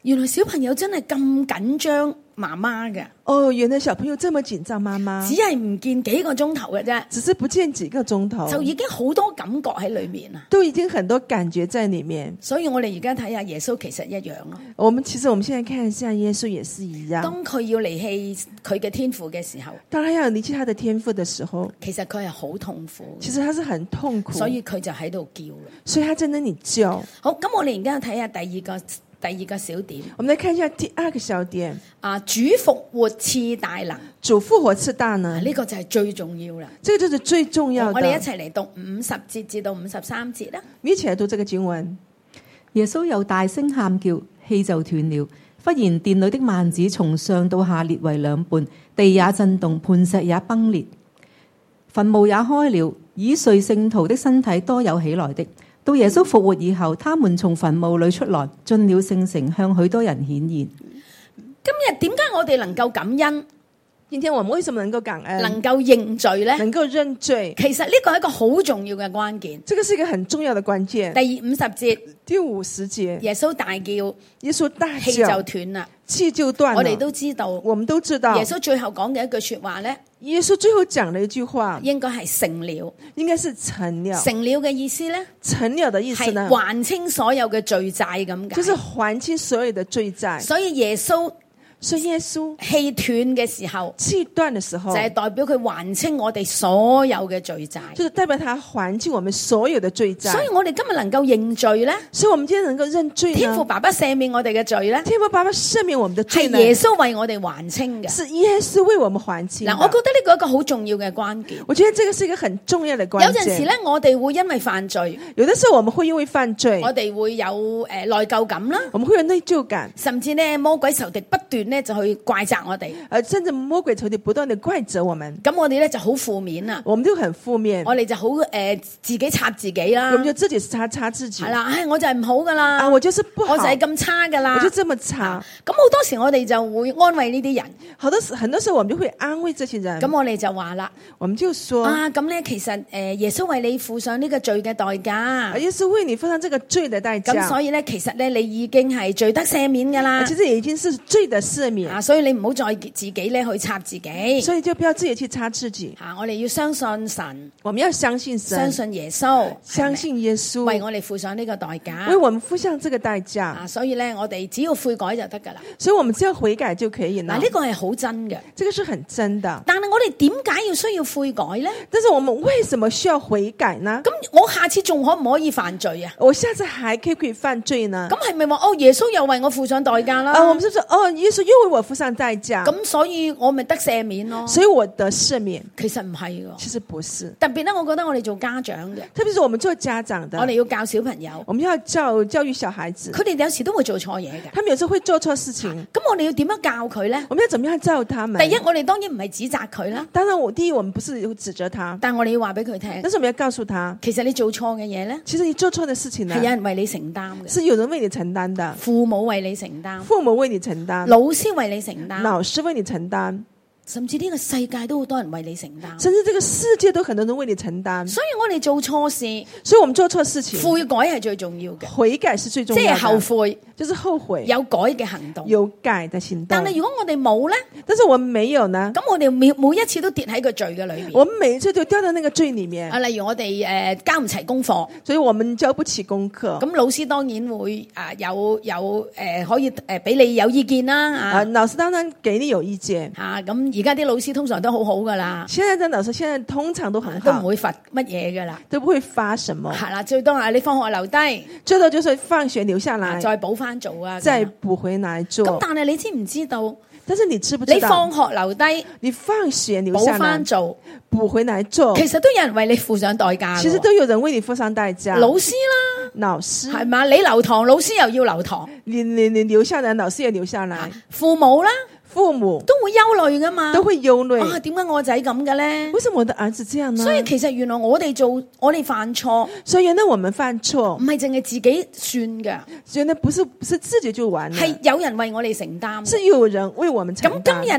原來小朋友真係咁緊張媽媽嘅， 哦，原來小朋友這麼緊張媽媽， 只係唔見幾個鐘頭嘅啫， 只是不見幾個鐘頭， 就已經好多感覺喺裏面啦。 都已經很多感覺在裏面。 所以我哋而家睇下耶穌其實一樣咯。 我們其實我們現在看一下耶穌也是一樣。 當佢要離棄佢嘅天父嘅時候， 當他要離棄他的天父的時候， 其實佢係好痛苦。 其實他是很痛苦， 所以佢就喺度叫啦。 所以他在那裏叫。 好，咁我哋而家睇下第二個第二個小點。 我們來看一下第二個小點。 啊，主復活賜大能， 主復活賜大能， 呢、這個就係最重要啦。 這個就是最重要的。 我哋一齊嚟讀五十節至到五十三節啦。 一起來讀這個經文。 耶穌又大聲喊叫，氣就斷了。忽然殿裏的幔子從上到下裂為兩半，地也震動，磐石也崩裂，墳墓也開了。已睡聖徒的身體多有起來的。到耶穌復活以後，他們從墳墓裏出來，進了聖城，向許多人顯現。 今日點解我哋能夠感恩？ 今天我們為什麼能夠感恩？ 能夠認罪呢？ 能夠認罪。 其實呢個係一個好重要嘅關鍵。 這個是一個很重要的關鍵。 第五十節， 第五十節， 耶穌大叫， 耶穌大叫， 氣就斷啦， 氣就斷了。 我哋都知道， 我們都知道， 耶穌最後講嘅一句說話呢， 耶穌最後講了一句話， 應該係成了， 應該是成了。 成了嘅意思呢？ 成了的意思呢？ 係還清所有嘅罪債咁解， 就是還清所有的罪債。 所以耶穌。 所以耶穌氣斷嘅時候， 氣斷的時候， 就係代表佢還清我哋所有嘅罪債， 就是代表他還清我們所有的罪債。 所以我哋今日能夠認罪咧， 所以我們今天能夠認罪， 天父爸爸赦免我哋嘅罪咧， 天父爸爸赦免我們的罪， 係耶穌為我哋還清嘅， 是耶穌為我們還清。 嗱，我覺得呢個一個好重要嘅關鍵。 我覺得這個是一個很重要的關鍵。 有陣時咧，我哋會因為犯罪， 有的時候我們會因為犯罪， 我哋會有誒內疚感啦， 我們會有內疚感， 甚至咧魔鬼仇敵不斷咧就去怪責我哋， 誒，甚至魔鬼仇敵不斷地怪責我們， 咁我哋咧就好負面啦， 我們就很負面， 我哋就好誒、呃、自己插自己啦， 我們就自己插插自己， 係啦，唉，我就係唔好噶啦， 啊，我就是不好， 我就係咁差噶啦， 我就這麼差， 咁好多時我哋就會安慰呢啲人， 好多時很多時候我們就會安慰這些人， 咁我哋就話啦， 我們就說啊，咁咧其實誒耶穌為你付上呢個罪嘅代價， 耶穌為你付上這個罪的代價， 咁所以咧其實咧你已經係罪得赦免噶啦， 其實已經是罪的赦免， 啊，所以你唔好再自己咧去插自己， 所以就不要自己去插自己。 吓、啊，我哋要相信神， 我們要相信神， 相信耶穌， 相信耶穌為我哋付上呢個代價， 為我們付上這個代價。 啊，所以咧我哋只要悔改就得噶啦。 所以我們只要悔改就可以了。 嗱、啊，呢、這個係好真嘅， 這個是很真的。 但係我哋點解要需要悔改咧？ 但是我們為什麼需要悔改呢？ 咁我下次仲可唔可以犯罪啊？ 我下次還可以可以犯罪呢？ 咁係咪話哦耶穌又為我付上代價啦？ 啊，我們就說哦耶穌又為我付上代價， 咁所以我咪得赦免咯。 所以我得赦免。 其實唔係噶， 其實不是。 特別咧，我覺得我哋做家長嘅， 特別是我們做家長的， 我哋要教小朋友， 我們要教教育小孩子， 佢哋有時都會做錯嘢嘅， 他們有時候會做錯事情。 咁我哋要點樣教佢咧？ 我們要怎麼樣教他們？ 第一，我哋當然唔係指責佢啦。 當然，我第一，我們不是指責他， 但我哋要話俾佢聽。 但是我們要告訴他， 其實你做錯嘅嘢咧， 其實你做錯的事情呢， 係有人為你承擔嘅， 是有人為你承擔的， 父母為你承擔， 父母為你承擔， 老師為你承擔， 老師為你承擔。 甚至呢個世界都好多人為你承擔， 甚至這個世界都很多人為你承擔。 所以我哋做錯事， 所以我們做錯事情， 悔改係最重要嘅， 悔改是最重要的， 即係後悔， 就是後悔， 有改嘅行動， 有改的行動。 但係如果我哋冇咧， 但是我們沒有呢？ 咁我哋每每一次都跌喺個罪嘅裏面， 我們每一次都掉到那個罪裏面。 啊，例如我哋誒、呃、交唔齊功課， 所以我們交不起功課， 咁老師當然會啊、呃、有有誒、呃、可以誒俾、呃、你有意見啦啊、 呃，老師當然給你有意見吓，咁而家啲老師通常都好好噶啦， 現在的老師現在通常都很好， 都唔會罰乜嘢噶啦， 都不會罰什麼。 係啦，最多係你放學留低， 最多就是放學留下來， 再補翻做啊， 再補回來做。 咁但係你知唔知道？ 但是你知不知道？ 你放學留低， 你放學留下來補翻做， 補回來做， 其實都有人為你付上代價。 其實都有人為你付上代價。 老師啦， 老師係嘛？你留堂，老師又要留堂。 你你你留下來，老師也留下來。 父母啦。 父母都會憂慮噶嘛， 都會憂慮啊！點解我仔咁嘅咧？ 為什麼我的兒子這樣呢？ 所以其實原來我哋做我哋犯錯， 所以原來我們犯錯唔係淨係自己算嘅， 原來不是不是自己就完了， 係有人為我哋承擔， 是有人為我們承擔。 咁今日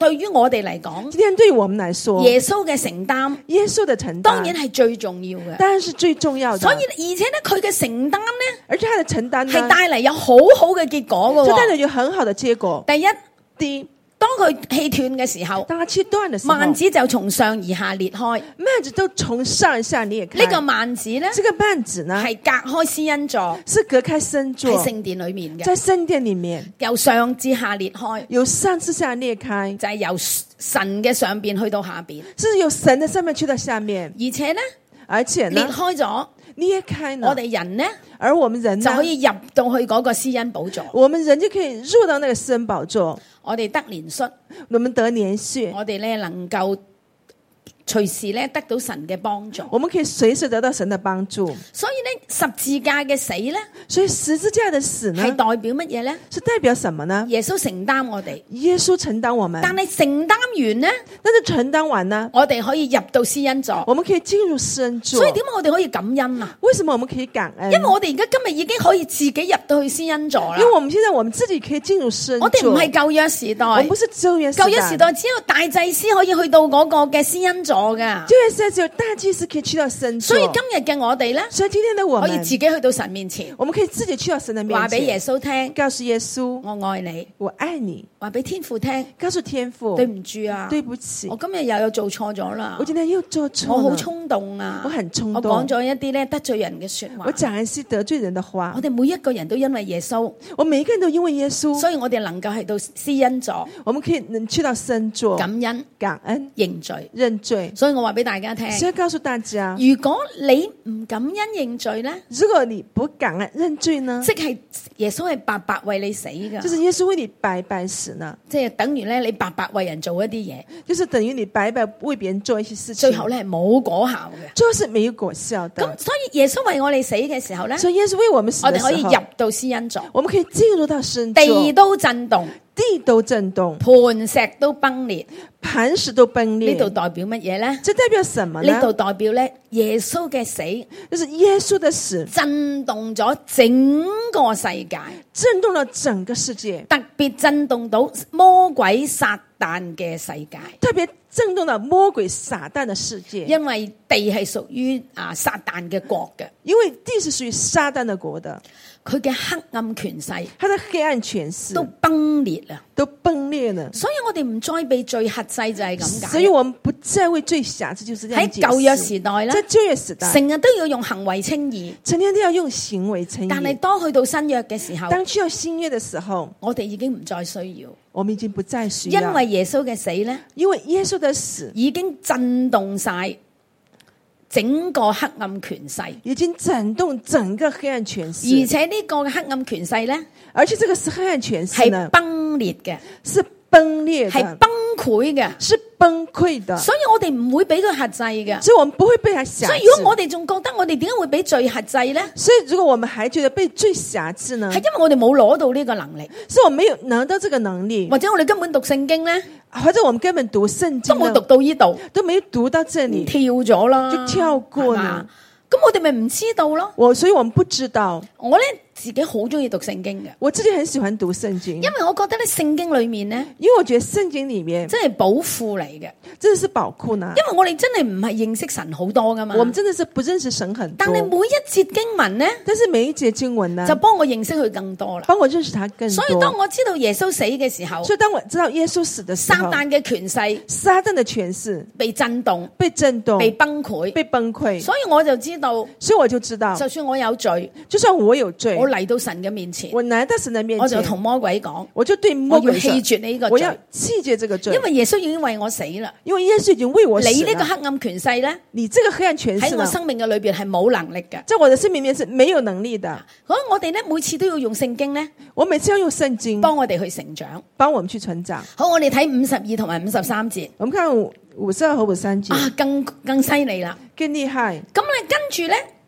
對於我哋嚟講， 今天對於我們來說， 耶穌嘅承擔耶穌的承擔當然係最重要嘅。 當然是最重要的。 所以而且咧，佢嘅承擔咧， 而且他的承擔呢， 係帶嚟有好好嘅結果嘅。 就帶來有很好的結果。 第一， 第一， 當佢氣斷嘅時候， 當他氣斷的時候， 幔子就從上而下裂開。 幔子都從上而下裂開。 呢個幔子咧， 這個幔子呢， 係隔開施恩座， 是隔開聖座， 喺聖殿裏面嘅， 在聖殿裏面由上至下裂開， 由上至下裂開， 就係由神嘅上邊去到下邊， 是由神的上面去到下面， 而且呢， 而且呢裂開咗， 裂開呢， 我哋人呢而我們人呢就可以入到去嗰個施恩寶座， 我們人就可以入到那個施恩寶座， 我哋得憐恤， 我們得憐恤， 我哋咧能夠隨時咧得到神嘅幫助， 我們可以隨時得到神的幫助。 所以咧十字架嘅死咧所以十字架的死呢， 係代表乜嘢咧？ 是代表什麼呢？ 耶穌承擔我哋， 耶穌承擔我們， 但係承擔完呢， 但是承擔完呢， 我哋可以入到施恩座， 我們可以進入施恩座。 所以點解我哋可以感恩啊？ 為什麼我們可以感恩？ 因為我哋而家今日已經可以自己入到去施恩座啦因。為我們現在我們自己可以進入施恩座。 我哋唔係舊約時代， 我們不是舊約時代， 舊約時代只有大祭司可以去到嗰個嘅施恩座噶。 舊約時代只有大祭司可以去到聖座。 所以今日嘅我哋咧， 所以今天的我們可以自己去到神面前， 我們可以自己去到神的面前， 話俾耶穌聽， 告訴耶穌我愛你， 我愛你， 話俾天父聽， 告訴天父對唔住啊， 對不起， 我今日又有做錯咗啦我，今天又做錯了， 我好衝動啊， 我很衝動我講咗一啲咧得罪人嘅說話我，講一些得罪人的話我。哋每一個人都因為耶穌， 我每一個人都因為耶穌， 所以我哋能夠係到施恩座我們可以能去到聖座感恩感恩認罪。 認罪。 所以我話俾大家聽， 所以告訴大家， 如果你唔感恩認罪咧， 如果你不感恩認罪呢， 即係耶穌係白白為你死噶， 就是耶穌為你白白死呢， 即係等於咧你白白為人做一啲嘢， 就是等於你白白為別人做一些事情， 最後咧係冇果效嘅。 最後是沒有果效的。 咁所以耶穌為我哋死嘅時候咧， 所以耶穌為我們死我哋的時候， 可以入到施恩座， 我們可以進入到聖地座， 都震動， 地都震動， 磐石都崩裂。 磐石都崩裂。 呢度代表乜嘢咧？ 這代表什麼呢？ 呢度代表咧耶穌嘅死就是耶穌的死震動咗整個世界， 震動了整個世界， 特別震動到魔鬼撒旦嘅世界。 特別震動了魔鬼撒旦的世界， 因為地係屬於啊撒旦嘅國嘅， 因為地是屬於撒旦的國的， 佢嘅黑暗權勢他的黑暗權勢都崩裂啦。 都崩裂了。 所以我哋唔再被罪轄制就係咁解。 所以我們不再為罪轄制，就是這樣喺解釋。 舊約時代咧在，舊約時代， 成日都要用行為稱義， 成天都要用行為稱義。 但係當去到新約嘅時候， 當去到新約的時候， 我哋已經唔再需要， 我們已經不再需要， 因為耶穌嘅死咧， 因為耶穌的死已經震動晒整個黑暗權勢， 已經震動整個黑暗權勢， 而且呢個黑暗權勢咧而且這個是黑暗權勢係呢， 崩裂嘅， 是崩裂的， 係崩潰嘅， 是崩潰的， 所以我哋唔會俾佢轄制嘅。 所以我們不會被他轄制。 所以如果我哋仲覺得我哋點解會俾罪轄制咧？ 所以如果我們還覺得被罪轄制呢， 係因為我哋冇攞到呢個能力， 是我們沒有拿到這個能力， 或者我哋根本讀聖經咧或者我們根本讀聖經呢都冇讀到呢度， 都沒有讀到這裡， 跳咗啦， 就跳過係嘛啦。 咁我哋咪唔知道咯。 我所以我們不知道。 我咧自己好中意讀聖經嘅， 我自己很喜歡讀聖經， 因為我覺得咧聖經裏面咧因為我覺得聖經裡面真係寶庫嚟嘅。 真的是寶庫呢。 因為我哋真係唔係認識神好多噶嘛， 我們真的是不認識神很多， 但係每一節經文咧但是每一節經文呢， 就幫我認識佢更多啦。 幫我認識他更多。 所以當我知道耶穌死嘅時候， 所以當我知道耶穌死的時候， 撒旦嘅權勢撒旦的權勢被震動、 被震動、 被崩潰， 被崩潰， 所以我就知道， 所以我就知道， 就算我有罪， 就算我有罪， 我嚟到神嘅面前， 我來到神的面前， 我就同魔鬼講， 我就對魔鬼說， 我要棄絕你呢個罪， 我要棄絕這個罪， 因為耶穌已經為我死啦。 因為耶穌已經為我死了。 你呢個黑暗權勢咧， 你這個黑暗權勢喺我生命嘅裏邊係冇能力嘅， 在我的生命裡面是沒有能力的。 所以我哋咧每次都要用聖經咧， 我每次要用聖經幫我哋去成長， 幫我們去成長。 好，我哋睇五十二同埋五十三節。 我們看五五十二和五十三節啊，更更犀利啦！ 更厲害。 咁咧跟住咧，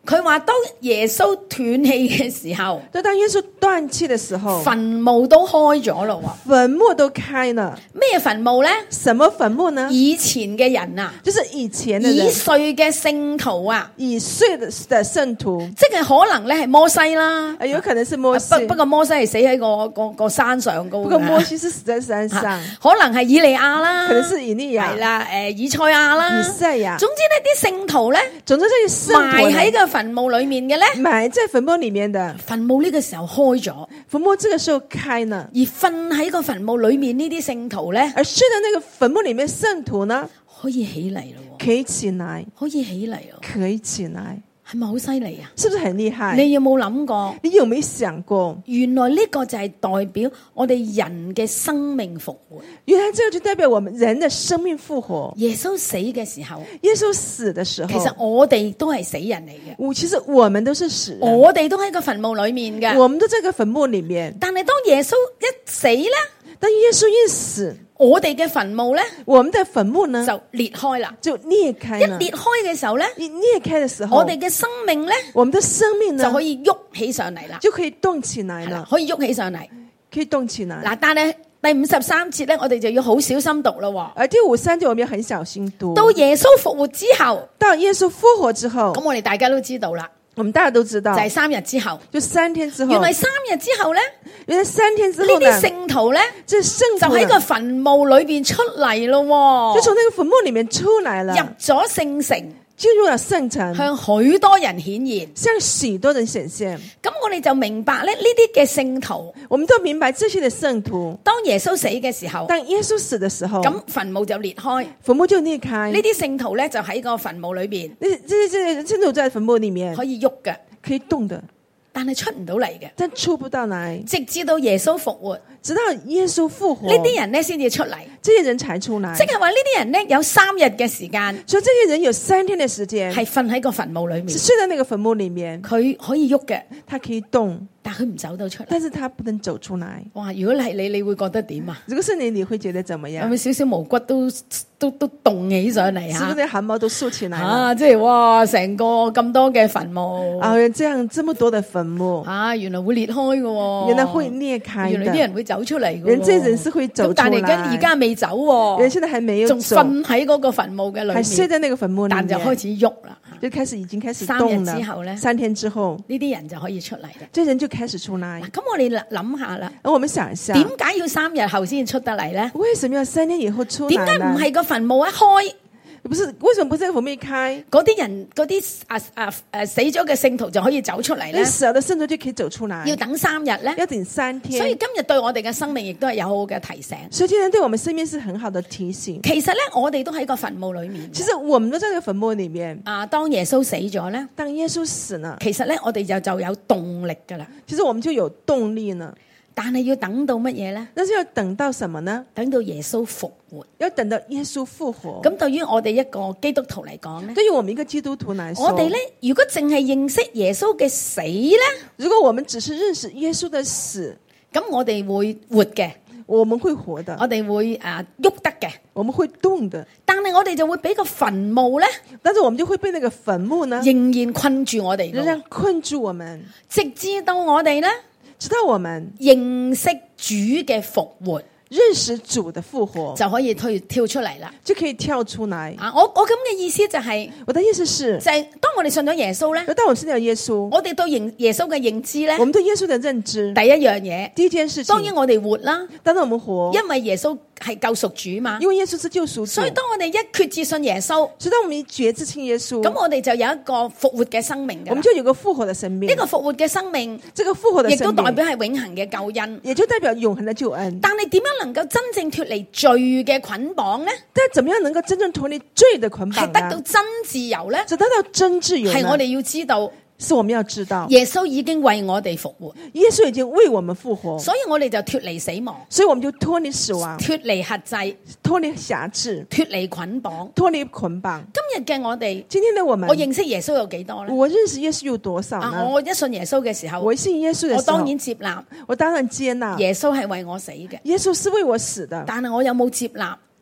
佢話當耶穌斷氣嘅時候， 但當耶穌斷氣的時候， 墳墓都開咗咯喎。 墳墓都開了。 咩墳墓咧？ 什麼墳墓呢？ 以前嘅人啊， 就是以前的已人， 歲嘅聖徒啊， 已歲的的聖徒， 即係可能咧係摩西啦。 啊有可能是摩西， 不不過摩西係死喺個個個山上高嘅。 不過摩西是死在山上， 可能係以利亞啦， 可能是以利亞， 係啦，誒以賽亞啦， 以賽亞。 總之呢啲聖徒咧， 總之這些聖徒埋喺個墳墓裏面嘅咧， 埋在墳墓裏面的， 墳墓呢個時候開咗， 墳墓這個時候開呢， 而瞓喺個墳墓裏面呢啲聖徒咧， 而睡在那個墳墓裏面聖徒呢， 可以起嚟咯， 可以起來， 可以起嚟咯， 可以起來， 係咪好犀利啊？ 是不是很厲害？ 你有冇諗過？ 你有沒有想過？ 原來呢個就係代表我哋人嘅生命復活。 原來這個就代表我們人的生命復活。 耶穌死嘅時候， 耶穌死的時候， 其實我哋都係死人嚟嘅。 我其實我們都是死人， 我哋都喺個墳墓裏面嘅。 我們都在個墳墓裏面。 但係當耶穌一死咧， 當耶穌一死， 我哋嘅墳墓咧， 我們的墳墓呢就裂開啦。 就裂開了。 一裂開嘅時候咧， 一裂開的時候， 我哋嘅生命咧， 我們的生命呢就可以喐起上嚟啦， 就可以動起來係啦了， 可以喐起上嚟。 可以動起來。 嗱，但係第五十三節咧，我哋就要好小心讀咯。 而第五三節我們要很小心讀。 到耶穌復活之後， 到耶穌復活之後， 咁我哋大家都知道啦， 我們大家都知道， 就係三日之後。 就三天之後， 原來三日之後咧， 原來三天之呢啲後呢， 聖徒咧這聖就喺個徒呢墳墓裏邊出嚟咯， 就從那個墳墓裏面出來了， 入咗聖城， 進入了聖城， 向許多人顯現。 向許多人顯現。 咁我哋就明白咧，呢啲嘅聖徒， 我們都明白這些的聖徒， 當耶穌死嘅時候， 當耶穌死的時候， 咁墳墓就裂開， 墳墓就裂開。 呢啲聖徒咧就喺個墳墓裏邊這這這聖徒在墳墓裏面可以喐嘅， 可以動的， 但係出唔到嚟嘅， 但出不到來， 直至到耶穌復活， 直到耶穌復活， 呢啲人咧先至出嚟。 這些人才出來。 即係話呢啲人咧有三日嘅時間所以這些人有三天的時間， 係瞓喺個墳墓裏面是，睡在那個墳墓裏面， 佢可以喐嘅， 他可以動， 但佢唔走到出嚟。 但是他不能走出來。 哇！如果係你，你會覺得點啊？ 如果是你，你會覺得怎麼樣？ 有冇少少毛骨都都都動起上嚟是不是嚇？ 汗毛都豎起來了？ 啊！即係哇，成個咁多嘅墳墓啊，這樣這麼多的墳墓， 啊，原來會裂開嘅喎， 原來會裂開原來啲的。 人會走出嚟嘅喎， 人這人是會走出咁但係而家來而家未走喎， 人現在還沒有仲走， 瞓喺嗰個墳墓嘅裏還睡面， 在那個墳墓裏面， 但就開始喐啦。 就開始已經開始三日動了。 之後呢三天之後， 呢啲人就可以出嚟啦。 這人就開始出來。 咁我哋諗下啦， 而我們想一下， 點解要三日後先出得嚟咧？ 為什麼要三天以後出來點解呢？ 唔係個墳墓一開？ 不是，為什麼不是墳墓一開？ 嗰啲人嗰啲啊啊誒死咗嘅聖徒就可以走出嚟咧那？死了的聖徒就可以走出來。 要等三日咧？ 要等三天。 所以今日對我哋嘅生命亦都係有好好嘅提醒。 所以今天對我們生命是很好的提醒。 其實咧，我哋都喺個墳墓裏面。 其實我們都在這個墳墓裏面。 啊，當耶穌死咗咧， 當耶穌死了， 其實咧我哋就就有動力噶啦。 其實我們就有動力呢。 但係要等到乜嘢咧？ 但是要等到什麼呢？ 等到耶穌復活。 要等到耶穌復活。 咁對於我哋一個基督徒嚟講咧， 對於我們一個基督徒來說， 我哋咧如果淨係認識耶穌嘅死咧， 如果我們只是認識耶穌的死， 咁我哋會活嘅， 我們會活的， 我哋會誒喐得嘅， 我們會動的。 但係我哋就會俾個墳墓咧， 但是我們就會被那個墳墓呢， 仍然困住我哋仍然困住我們， 直至到我哋咧直到我們認識主嘅復活， 認識主的復活， 就可以推跳出嚟啦。 就可以跳出來。 啊，我我咁嘅意思就係、 我的意思是， 就係、是、當我哋信咗耶穌咧， 當我們信了耶穌， 我哋對認耶穌嘅認知咧， 我們對耶穌的認知， 第一樣嘢， 第一件事情， 當然我哋活啦， 當然我們活， 因為耶穌係救贖主嘛， 因為耶穌是救贖主， 所以當我哋一決志信耶穌， 所以當我們一決志信耶穌， 咁我哋就有一個復活嘅生命嘅。 我們就有個復活的生命。 呢、這個復活嘅生命， 這個復活的亦生命都代表係永恆嘅救恩， 也就代表永恆的救恩。 但係點樣能夠真正脫離罪嘅捆綁呢？ 但怎麼樣能夠真正脫離罪的捆綁係呢？ 得到真自由呢？ 只得到真自由呢， 係我哋要知道， 是我們要知道， 耶穌已經為我哋復活， 耶穌已經為我們復活， 所以我哋就脫離死亡， 所以我們就脫離死亡， 脫離轄制， 脫離轄制， 脫離捆綁。 脫離捆綁。 今日嘅我哋， 今天的我們， 我認識耶穌有幾多呢？ 我認識耶穌有多少呢？ 啊，我一信耶穌嘅時候， 我一信耶穌的時候， 我當然接納， 我當然接納耶穌係為我死嘅， 耶穌是為我死的。 但係我有冇接納？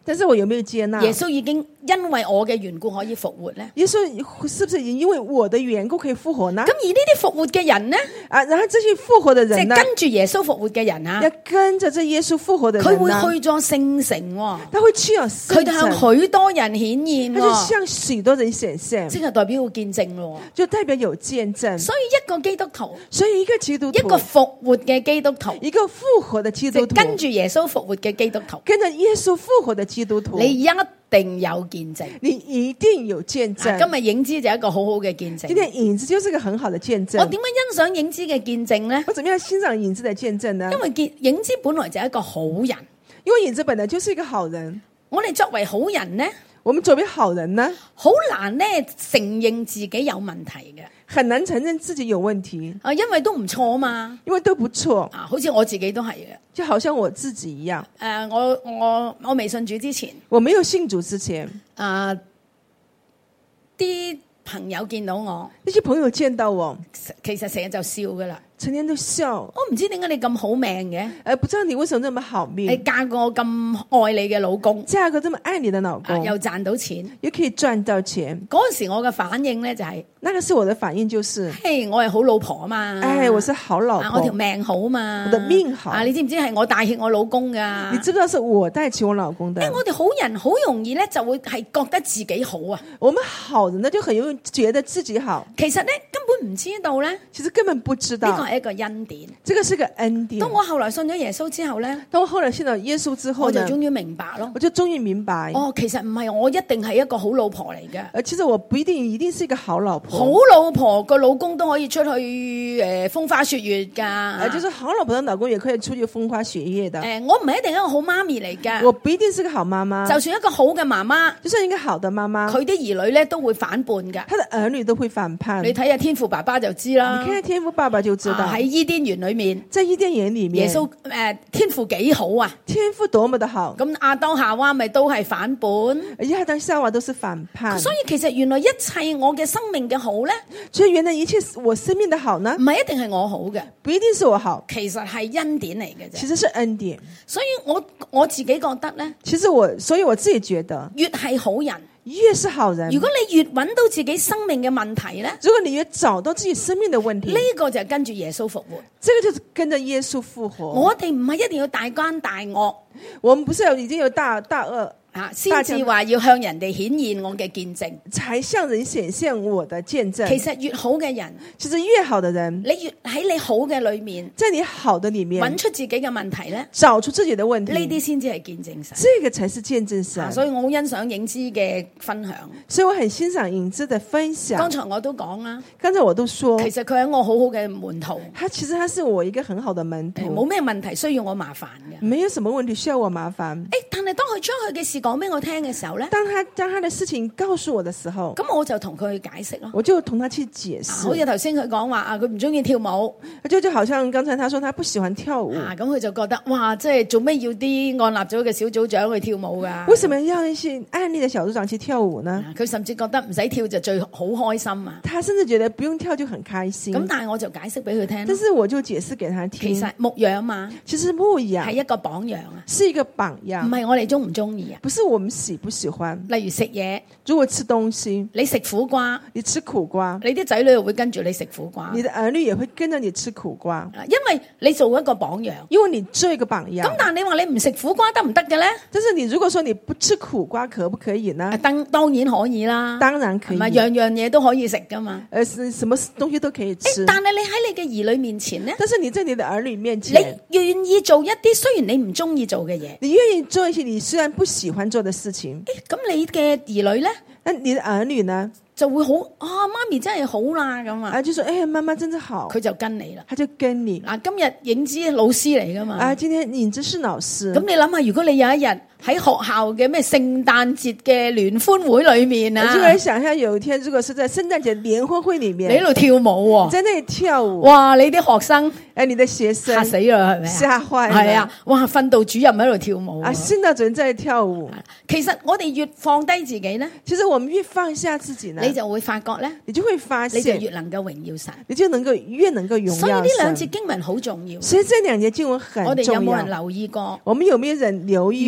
但是我有沒有接納？ 耶穌已經因為我嘅緣故可以復活咧？ 耶穌是不是已經因為我的緣故可以復活呢？ 咁而呢啲復活嘅人呢？ 啊，然後這些復活的即係人呢？ 跟住耶穌復活嘅人啊， 要跟着這耶穌復活的人佢呢？ 會去咗聖城喎， 他會去啊， 佢哋向許多人顯現他就喎， 向許多人顯現， 即係代表要見證咯。 就代表有見證。 所以一個基督徒， 所以一個基督徒， 一個復活嘅基督徒， 一個復活的基督徒， 即係跟住耶穌復活嘅基督徒， 跟着耶穌復活的基督徒， 你一定有見證。 你一定有見證。 今日影子就係一個好好嘅見證。 今天影子就是一個很好的見證。 我點樣欣賞影子嘅見證呢？ 我怎麼樣欣賞影子的見證呢？ 因為見影子本來就係一個好人， 因為影子本來就是一個好人。 我哋作為好人呢， 我們作為好人呢， 好難呢承認自己有問題嘅， 很難承認自己有問題啊，因為都唔錯嘛， 因為都不錯啊，好似我自己都係嘅， 就好像我自己一樣。 誒、呃，我我我未信主之前， 我沒有信主之前， 啊，啲朋友見到我， 那些朋友見到我， 其實成日就笑噶啦。 成天都笑， 我唔知點解你咁好命嘅， 誒，不知道你為什麼那麼好命？ 你嫁個咁愛你嘅老公， 嫁個這麼愛你的老公， 啊、又賺到錢， 又可以賺到錢。 嗰陣時我嘅反應咧就係、是， 那個是我的反應，就是， 嘿，我係好老婆啊嘛， 哎，我是好老婆， 啊、我條命好嘛， 我的命好啊，你知唔知係我帶起我老公噶？ 你知不知道是我帶起我老公的？ 誒，我哋好人好容易咧就會係覺得自己好啊， 我們好人呢就很容易覺得自己好， 其實咧根本唔知道咧， 其實根本不知道呢個係一個恩典。 這個是個恩典。 當我後來信咗耶穌之後咧， 當我後來信到耶穌之後呢， 我就終於明白咯。 我就終於明白， 哦，其實唔係我一定係一個好老婆嚟嘅。 呃，其實我不一定一定是一個好老婆。 好老婆個老公都可以出去誒、呃、風花雪月噶。誒、 呃，就是好老婆的老公也可以出去風花雪月的。誒、 呃，我唔係一定一個好媽咪嚟噶。 我不一定是個好媽媽。 就算一個好嘅媽媽， 就算一個好的媽媽， 佢啲兒女咧都會反叛噶。 他的兒女都會反叛。 你睇下天父爸爸就知啦。 你看下天父爸爸就知道。喺、 啊、伊甸園裏面， 在伊甸園裏面， 耶穌誒、呃、天父幾好啊！ 天父多麼的好。 咁亞當夏娃咪都係反叛， 而且亞當夏娃都是反叛。 所以其實原來一切我嘅生命嘅好咧， 所以原來一切我生命的好呢， 唔係一定係我好嘅， 不一定是我好， 其實係恩典嚟嘅啫。 其實是恩典。 所以我我自己覺得咧， 其實我所以我自己覺得， 越係好人， 越是好人。 如果你越揾到自己生命嘅問題咧， 如果你越找到自己生命的問題， 呢、這個就係跟住耶穌復活。 這個就是跟着耶穌復活。 我哋唔係一定要大奸大惡， 我們不是有已經有大大惡啊，先至話要向人哋顯現我嘅見證， 才向人顯現我的見證。 其實越好嘅人， 其實越好的人， 你越喺你好嘅裏面， 在你好的裏面揾出自己嘅問題咧， 找出自己的問題， 呢啲先至係見證神。 這個才是見證神。 啊、所以我好欣賞影之嘅分享。 所以我很欣賞影之的分享。 剛才我都講啦， 剛才我都說， 其實佢係我好好嘅門徒。 他其實他是我一個很好的門徒， 冇咩問題需要我麻煩嘅， 沒有什麼問題需要我麻煩。 誒，但係當佢將佢嘅事講俾我聽嘅時候咧， 當他將他的事情告訴我的時候， 咁我就同佢去解釋咯。 我就同他去解釋。 好似頭先佢講話啊，佢唔中意跳舞， 就就好像剛才他說他不喜歡跳舞， 啊，咁佢就覺得哇，即係做咩要啲按立咗嘅小組長去跳舞噶？ 為什麼要一些按立的小組長去跳舞呢？ 佢、啊、甚至覺得唔使跳就最好開心啊！ 他甚至覺得不用跳就很開心。 咁但係我就解釋俾佢聽， 但是我就解釋給他聽， 其實牧養嘛， 其實牧養係一個榜樣啊， 是一個榜樣， 唔係我哋中唔中意啊， 不是我們喜不喜歡。 例如食嘢， 如果吃東西， 你食苦瓜， 你吃苦瓜， 你啲仔女又會跟住你食苦瓜， 你的兒女也會跟着你吃苦瓜， 因為你做一個榜樣， 因為你做一個榜樣。 咁但係你話你唔食苦瓜得唔得嘅咧？ 但是你如果說你不吃苦瓜，可不可以呢？ 當當然可以啦， 當然可以， 係咪樣樣嘢都可以食噶嘛？ 誒，是什麼東西都可以吃。 但係你喺你嘅兒女面前呢？ 但是你在你的兒女面前， 你願意做一啲雖然你唔中意做嘅嘢， 你願意做一些你雖然不喜歡做的事情。 誒，咁你嘅兒女咧？ 那你的兒女呢？ 就會好啊，媽咪真係好啦咁啊！ 啊，就說誒、哎，媽媽真係好， 佢就跟你啦， 他就跟你。 嗱，今日影子老師嚟噶嘛？ 啊，今天影子是老師。 咁你諗下，如果你有一日喺學校嘅咩聖誕節嘅聯歡會裏面啊， 我就來想一下，有一天如果是在聖誕節聯歡會裏面， 你喺度跳舞喎， 你在那裏跳舞， 哇！你啲學生， 誒，你的學生嚇死啦，係咪啊？ 嚇壞， 係啊！哇！訓導主任喺度跳舞， 啊，訓導主任在跳舞。 其實我哋越放低自己咧， 其實我們越放下自己呢， 你就會發覺咧， 你就會發現， 你就越能夠榮耀神， 你就能夠越能夠榮耀神。 所以呢兩節經文好重要。 所以這兩節經文很重要。 我哋有冇人留意過？ 我們有沒有人留意過？ 原來我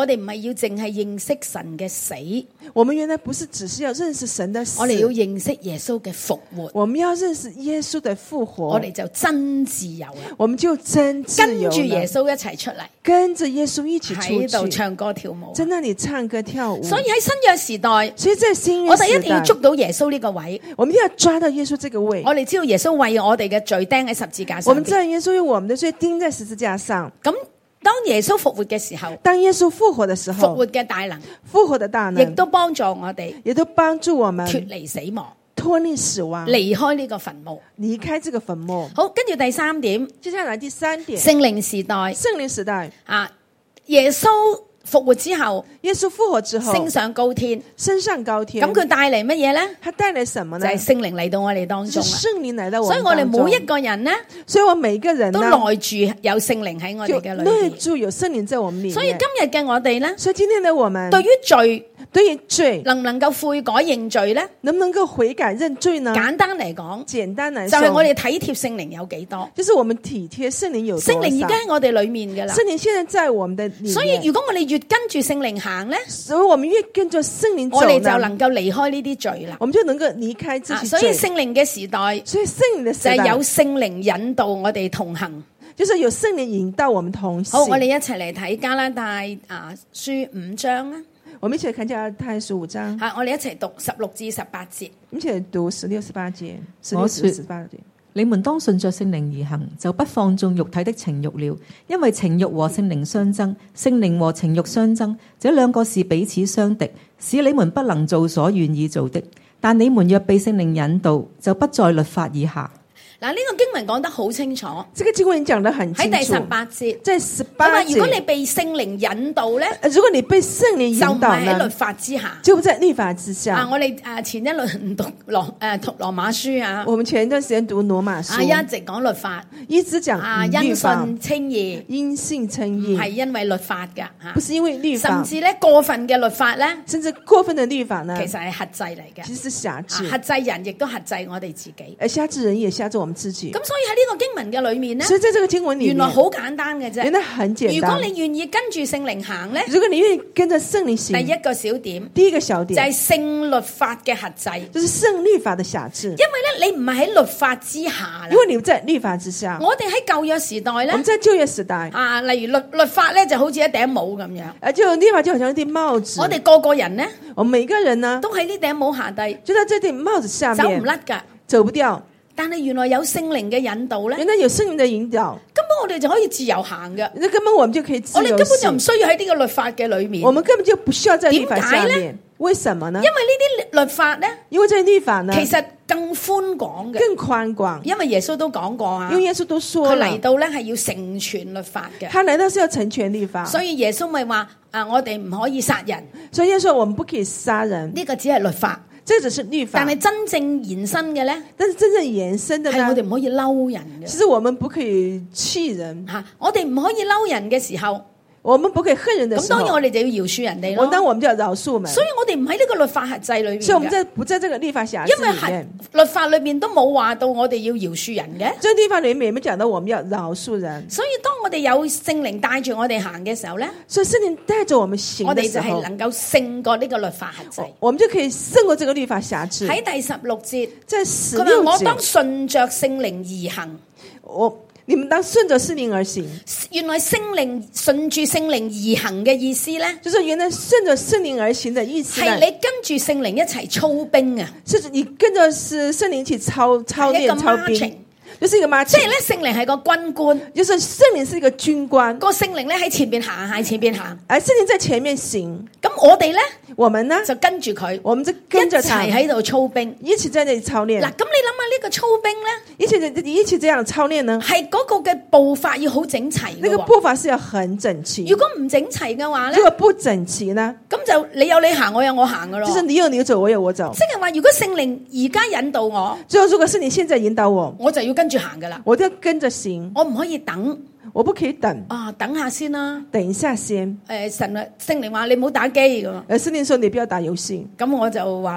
我哋唔係要淨係認識神嘅死， 我們原來不是只是要認識神的死， 我哋要認識耶穌嘅復活， 我們要認識耶穌的復活， 我哋就真自由啦。 我們就真自由了， 跟住耶穌一齊出嚟， 跟着耶穌一起出喺度去， 唱歌跳舞， 在那裡唱歌跳舞。 所以喺新約時代， 所以在新約我哋一時代， 定要捉到耶穌呢個位。 我們一定要抓到耶穌這個位。 我哋知道耶穌為我哋嘅罪釘喺十字架上我們知道耶穌為我們的罪釘在十字架上。 咁當耶穌復活嘅時候， 當耶穌復活的時候， 復活嘅大能， 復活的大能， 亦都幫助我哋也都幫助我們脫離死亡， 脫離死亡， 離開呢個墳墓， 離開這個墳墓。 好，跟住第三點， 接下來第三點， 聖靈時代， 聖靈時代啊，耶穌復活之後， 耶穌復活之後升上高天， 升上高天。 咁佢帶嚟乜嘢呢？ 他帶嚟什麼呢？ 就係聖靈嚟到我哋當中啦。 聖靈嚟到我所以我哋們當中， 每一個人呢， 所以我每一個人呢都內住有聖靈喺我哋就嘅裏內面。 住有聖靈在我們裏面。 所以今日嘅我哋呢， 所以今天的我們對於罪對於罪能唔能夠悔改認罪呢？ 能不能夠悔改認罪呢？ 簡單嚟講， 簡單來就說， 係我哋體貼聖靈有幾多。 就是我們體貼聖靈有多少。 聖靈而家喺我哋裏面噶啦， 聖靈現在在我們的裏面。 所以如果我哋越跟住聖靈行呢， 所以我們越跟着聖靈走我哋就呢， 能夠離開呢啲罪啦。 我們就能夠離開這啊些罪。 所以聖靈嘅時代所以聖靈的時代就係有聖靈引導我哋同行。 就是有聖靈引導我們同行。 好，我哋一齊嚟睇加拉太啊書五章啦。 我們一起來看加拉太書五章。 吓，我哋一齊讀十六至十八節。 我們一起來讀十六、十八節。十我六至說十八節。 你們當順着聖靈而行，就不放縱肉體的情慾了。因為情慾和聖靈相爭，聖靈和情慾相爭，這兩個是彼此相敵，使你們不能做所願意做的。但你們若被聖靈引導，就不在律法以下。 嗱，呢個經文講得好清楚， 這個經文講得很清楚。 喺第十八節， 在十佢話八節， 如果你被聖靈引導咧， 如果你被聖靈引就唔導係喺律呢， 法之下。 就不在律法之下。 啊，我哋誒前一輪讀羅誒讀羅馬書啊， 我們前一段時間讀羅馬書， 啊一直講律法， 一直講啊律因法， 信稱義， 因信稱唔義， 係因為律法㗎嚇不。是因為律法， 甚至咧過分嘅律法咧， 甚至過分的律法呢， 其實係轄制嚟嘅。 其實是轄制， 啊轄制人亦都轄制我哋自己。 而轄制人也轄制我們自己。 咁所以喺呢個經文嘅裏面咧， 所以在這個經文裏面， 原來好簡單嘅啫。 原來很簡單。 如果你願意跟住聖靈行咧， 如果你願意跟着聖靈行， 第一個小點第一個小點就係聖律法嘅轄制， 就是聖律法的轄制， 因為咧你唔係喺律法之下啦因。為你在律法之下。 我哋喺舊約時代咧我們，在舊約時代， 啊，例如律律法咧就好似一頂帽咁樣， 啊，就律法就好像一頂帽子。 我哋個個人咧我們每個人呢， 都喺呢頂帽下低就在這頂帽子下走唔面， 甩㗎。 走不掉。 但係原來有聖靈嘅引導咧， 原來有聖靈的引導， 根本我哋就可以自由行嘅。 那根本我們就可以自我由哋根本就唔行。 需要喺呢個律法嘅裏面， 我們根本就不需要在律法下點解面。為什麼呢？ 因為呢啲律法咧， 因為這律法呢， 其實更寬廣嘅。 更寬廣。 因為耶穌都講過啊， 因為耶穌都說佢了， 嚟到咧係要成全律法嘅， 他來到是要成全律法。 所以耶穌咪話啊，我哋唔可以殺人， 所以耶穌說我們不可以殺人， 呢個只係律法， 這只是律法。 但係真正延伸嘅咧， 但是真正延伸的呢係我哋，唔可以嬲人嘅其實我們不可以氣人， 吓，我哋唔可以嬲人嘅時候， 我們不可以恨人的咁時候， 當然我哋就要饒恕人哋我當咯。 我們就要饒恕們。 所以我哋唔喺呢個律法轄制裏面所以我們嘅， 在不在這個律法轄制因為係裏面？ 律法裏面都冇話到我哋要饒恕人嘅。 這個地方裏面也沒講到我們要饒恕人， 所以當我哋有聖靈帶住我哋行嘅時候咧， 所以聖靈帶着我們行我哋就係的時候， 能夠勝過呢個律法轄制。 我們就可以勝過這個律法轄制。 喺第十六節， 在十佢六話我當節， 順着聖靈而行。 我你們當順着聖靈而行， 原來聖靈順住聖靈而行嘅意思咧， 就是原來順着聖靈而行的意思呢係你跟住聖靈一齊操兵啊， 是你跟着是聖靈一起操操一個練操 marching 兵，就是一個 marching， 即係咧聖靈係個軍官， 就是聖靈是一個軍官， 個聖靈咧喺前邊行，喺前邊行。 而聖靈在前面行， 咁我哋咧我們呢， 就跟住佢， 我們就一跟着他齊喺度操兵。 一起在那裏操練。 嗱，咁你諗下呢個操兵咧， 一起一起這樣操練呢？ 係嗰個嘅步伐要好整齊那個嘅喎。 步伐是要很整齊。 如果唔整齊嘅話咧如，果不整齊呢？ 咁就你有你行，我有我行噶咯。 就是你有你走，我有我走。 即係話，如果聖靈而家引導我， 最後，如果是你現在引導我， 我就要跟住行噶啦， 我就要跟着行， 我唔可以等我不可以等， 啊，等下先啦。 等一下先。 誒、神啊，聖靈話你唔好打機咁， 而聖靈說你不要打遊戲， 咁我就話啦，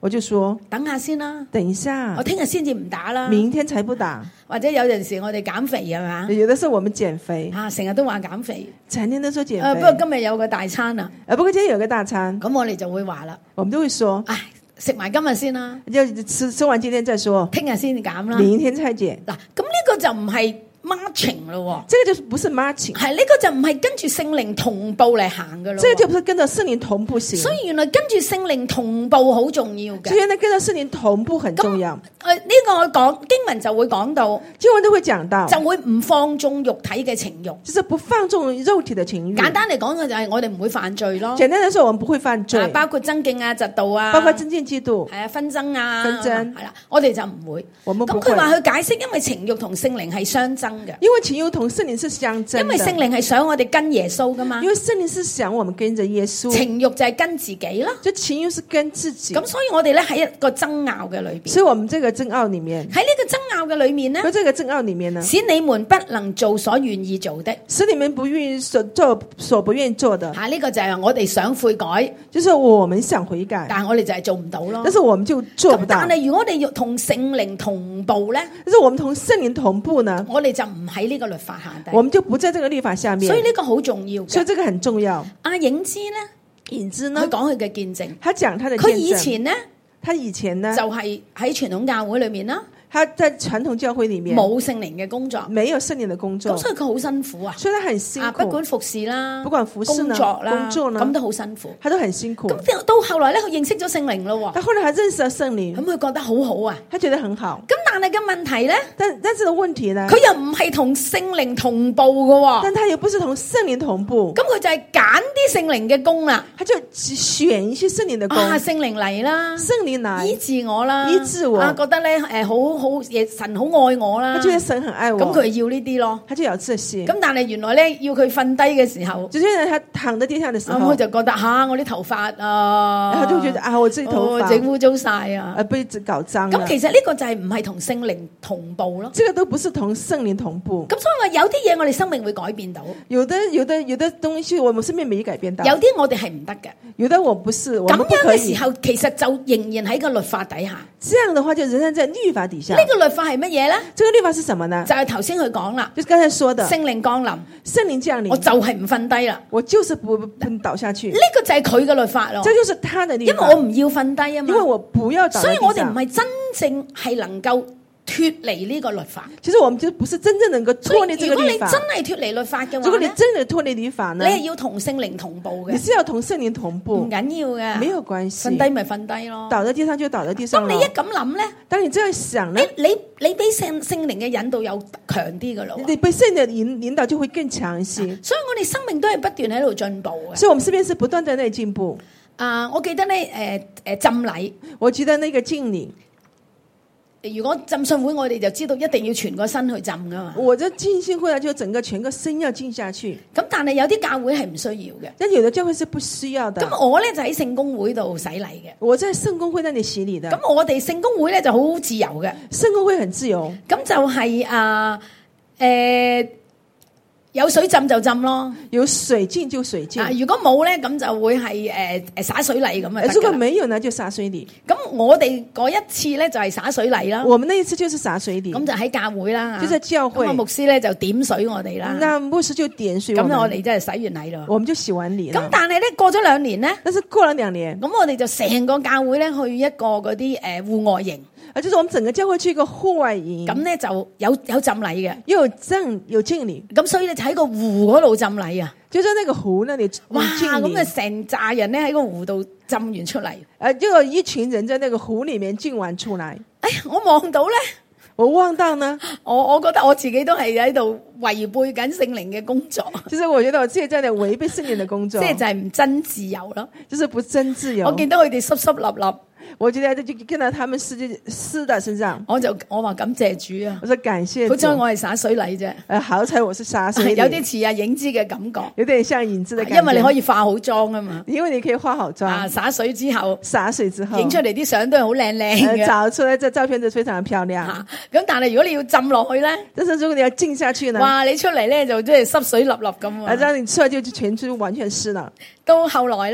我就說等下先啦， 等一下我，聽日先至唔打啦。 明天才不打。 或者有陣時我哋減肥係嘛？ 有的時候我們減肥， 啊，成日都話減肥。 成天都說減啊，不過肥。 今日有個大餐啊， 啊，不過今天有個大餐， 咁我哋就會話啦， 我們都會說， 唉，食埋今日先啦， 就吃吃完今天再說， 聽日先減啦。 明天再減。 嗱，咁呢個就唔係 marching 咯， 這個就不是 marching， 係呢個就唔係跟住聖靈同步嚟行噶咯。 這個就不是跟着聖靈同步行。 所以原來跟住聖靈同步好重要嘅。 所以原來跟着聖靈同步很重要。 誒，呢個我講經文就會講到， 經文都會講到， 就會唔放縱肉體嘅情慾。 就是不放縱肉體的情欲。 簡單嚟講嘅就係我哋唔會犯罪咯。 簡單來說，我們不會犯罪， 啊，包括爭競啊、嫉妒啊， 包括爭競嫉妒， 係啊，紛爭啊， 紛爭係啦，我哋就唔會。 我們不會。 咁佢話佢解釋，因為情慾同聖靈係相爭嘅， 因為情欲同聖靈是相爭的。 因為聖靈係想我哋跟耶穌噶嘛因，為聖靈是想我們跟着耶穌， 情慾就係跟自己啦。 就情欲是跟自己。 咁所以我哋咧喺一個爭拗嘅裏邊， 所以我們這個爭拗裏面， 喺呢個爭拗嘅裏面咧， 喺這個爭拗裏面呢， 使你們不能做所願意做的。 使你們不願意所做所不願意做的， 吓，呢個就係我哋想悔改， 就是我們想悔改， 但係我哋就係做唔到咯但。是我們就做不到。 咁但係如果我哋要同聖靈同步咧， 但是我們同聖靈同步呢， 我哋就唔喺呢個律法下底。 我們就不在這個律法下面。 所以呢個好重要嘅。 所以這個很重要。 阿影之咧，佢影子呢， 講佢嘅見證， 他講他的佢見證， 以前咧他以前呢， 就係喺傳統教會裏面啦， 他在傳統教會裏面冇聖靈嘅工作， 沒有聖靈的工作咁，所以佢好辛苦啊。 所以他很辛啊， 苦， 不管服侍啦， 不管服侍呢工作啦， 工作呢咁都好辛苦。 他都很辛苦。 咁到後來咧，佢認識咗聖靈咯， 他後來還認識了聖靈咁，佢覺得好好啊。 他覺得很好。 咁但係嘅問題咧， 但但是個問題呢， 佢又唔係同聖靈同步嘅， 但他又不是同聖靈同步， 咁佢就係揀啲聖靈嘅工啦。 他就選一些聖靈的工。 啊，聖靈嚟啦， 聖靈來醫治我啦， 醫治我啊，覺得咧誒好好嘢，神好愛我啦， 他覺得神很愛我， 咁佢要呢啲咯。 他就有這些。 咁但係原來咧要佢瞓低嘅時候， 就是他躺在地上的時候， 咁佢就覺得吓我啲頭髮啊， 然後就覺得啊，我自己頭哦髮整污糟晒啊。 啊被搞髒了。 咁其實呢個就係唔係同聖靈同步咯。 這個都不是同聖靈同步。 咁所以話有啲嘢我哋生命會改變到， 有的有的有的東西我們生命沒改變到， 有啲我哋係唔得嘅。 有的我不是，我咁們不可以。 樣嘅時候，其實就仍然喺個律法底下。 這樣的話就仍然在律法底下。 呢個律法係乜嘢咧？ 這個律法是什麼呢？ 就係頭先佢講啦， 就是剛才說的聖靈降臨， 聖靈降臨， 我就係唔瞓低啦。 我就是不不倒下去。 呢個就係佢嘅律法咯。 這就是他的律因為法， 我唔要瞓低啊嘛。 因為我不要倒在地上。 所以我哋唔係真正係能夠脱離呢個律法。 其實我們就不是真正能夠所脱離以如果你這個律法。 真係脱離律法嘅如果你話咧， 真的脱離律法呢？ 你係要同聖靈同步嘅， 你是要同聖靈同唔步， 緊要嘅， 沒有關係。 瞓低咪瞓低咯。 倒在地上就倒在地上了。 當你一咁諗咧， 當你這樣想呢你，你你俾聖聖靈嘅引導有強啲噶咯。 你被聖靈的引引導就會更強一些。 所以我哋生命都係不斷喺度進步嘅。 所以，我們身邊是不斷在那裏進步。 啊，我記得咧，誒誒浸禮， 我記得那個敬禮， 如果浸信會，我哋就知道一定要全個身去浸噶嘛。 我這浸信會呢，就整個全個身要浸下去。 咁但係有啲教會係唔需要嘅。 但有的教會是不需要的。 咁我咧就喺聖公會度洗禮嘅。 我在聖公會那裏洗禮的。 咁我哋聖公會咧就好自由嘅。 聖公會很自由。 咁就係啊誒。有水浸就浸咯， 有水浸就水浸。 啊，如果冇咧，咁就會係誒誒灑水禮咁啊。 如果沒有呢，就灑水禮。 咁我哋嗰一次咧就係灑水禮啦。 我們那一次就是灑水禮。 咁就喺教會啦。 就在教會。 咁牧師咧就點水我哋啦。 那牧師就點水。 咁我哋真係洗完禮咯。 我們就洗完禮啦。 咁但係咧過咗兩年咧， 但是過了兩年， 咁我哋就成個教會咧去一個嗰啲誒戶外營。 啊，就是我們整個教會去一個戶外營， 咁咧就有有浸禮嘅， 又有浸有敬禮， 咁所以咧就喺個湖嗰度浸禮啊， 就在那個湖那裏敬禮。 哇，咁啊成扎人咧喺個湖度浸完出嚟， 誒，就有一群人在那個湖裏面浸完出來。 哎呀，我望到咧， 我望到呢， 我我覺得我自己都係喺度違背緊聖靈嘅工作。 其實我覺得我自己在度違背聖靈嘅工作， 即係就係唔真自由咯， 就是不真自由。 我見到佢哋濕濕立立。 我覺得就見到他們濕濕的身上， 我就我話感謝主啊！ 我說感謝主。 好彩我係灑水禮啫。 誒，好彩我是灑水禮， 有啲似啊影子嘅感覺， 有點像影子的感覺。 因為你可以化好妝啊嘛。 因為你可以化好妝。 啊，灑水之後， 灑水之後， 影出嚟啲相都係好靚靚嘅。 找出來這照片就非常漂亮。 咁、啊、但係如果你要浸落去咧， 但是如果你要浸下去呢？ 哇！你出嚟咧就即係濕水立立咁。 啊，讓你出來就全身完全濕啦。 到後來咧。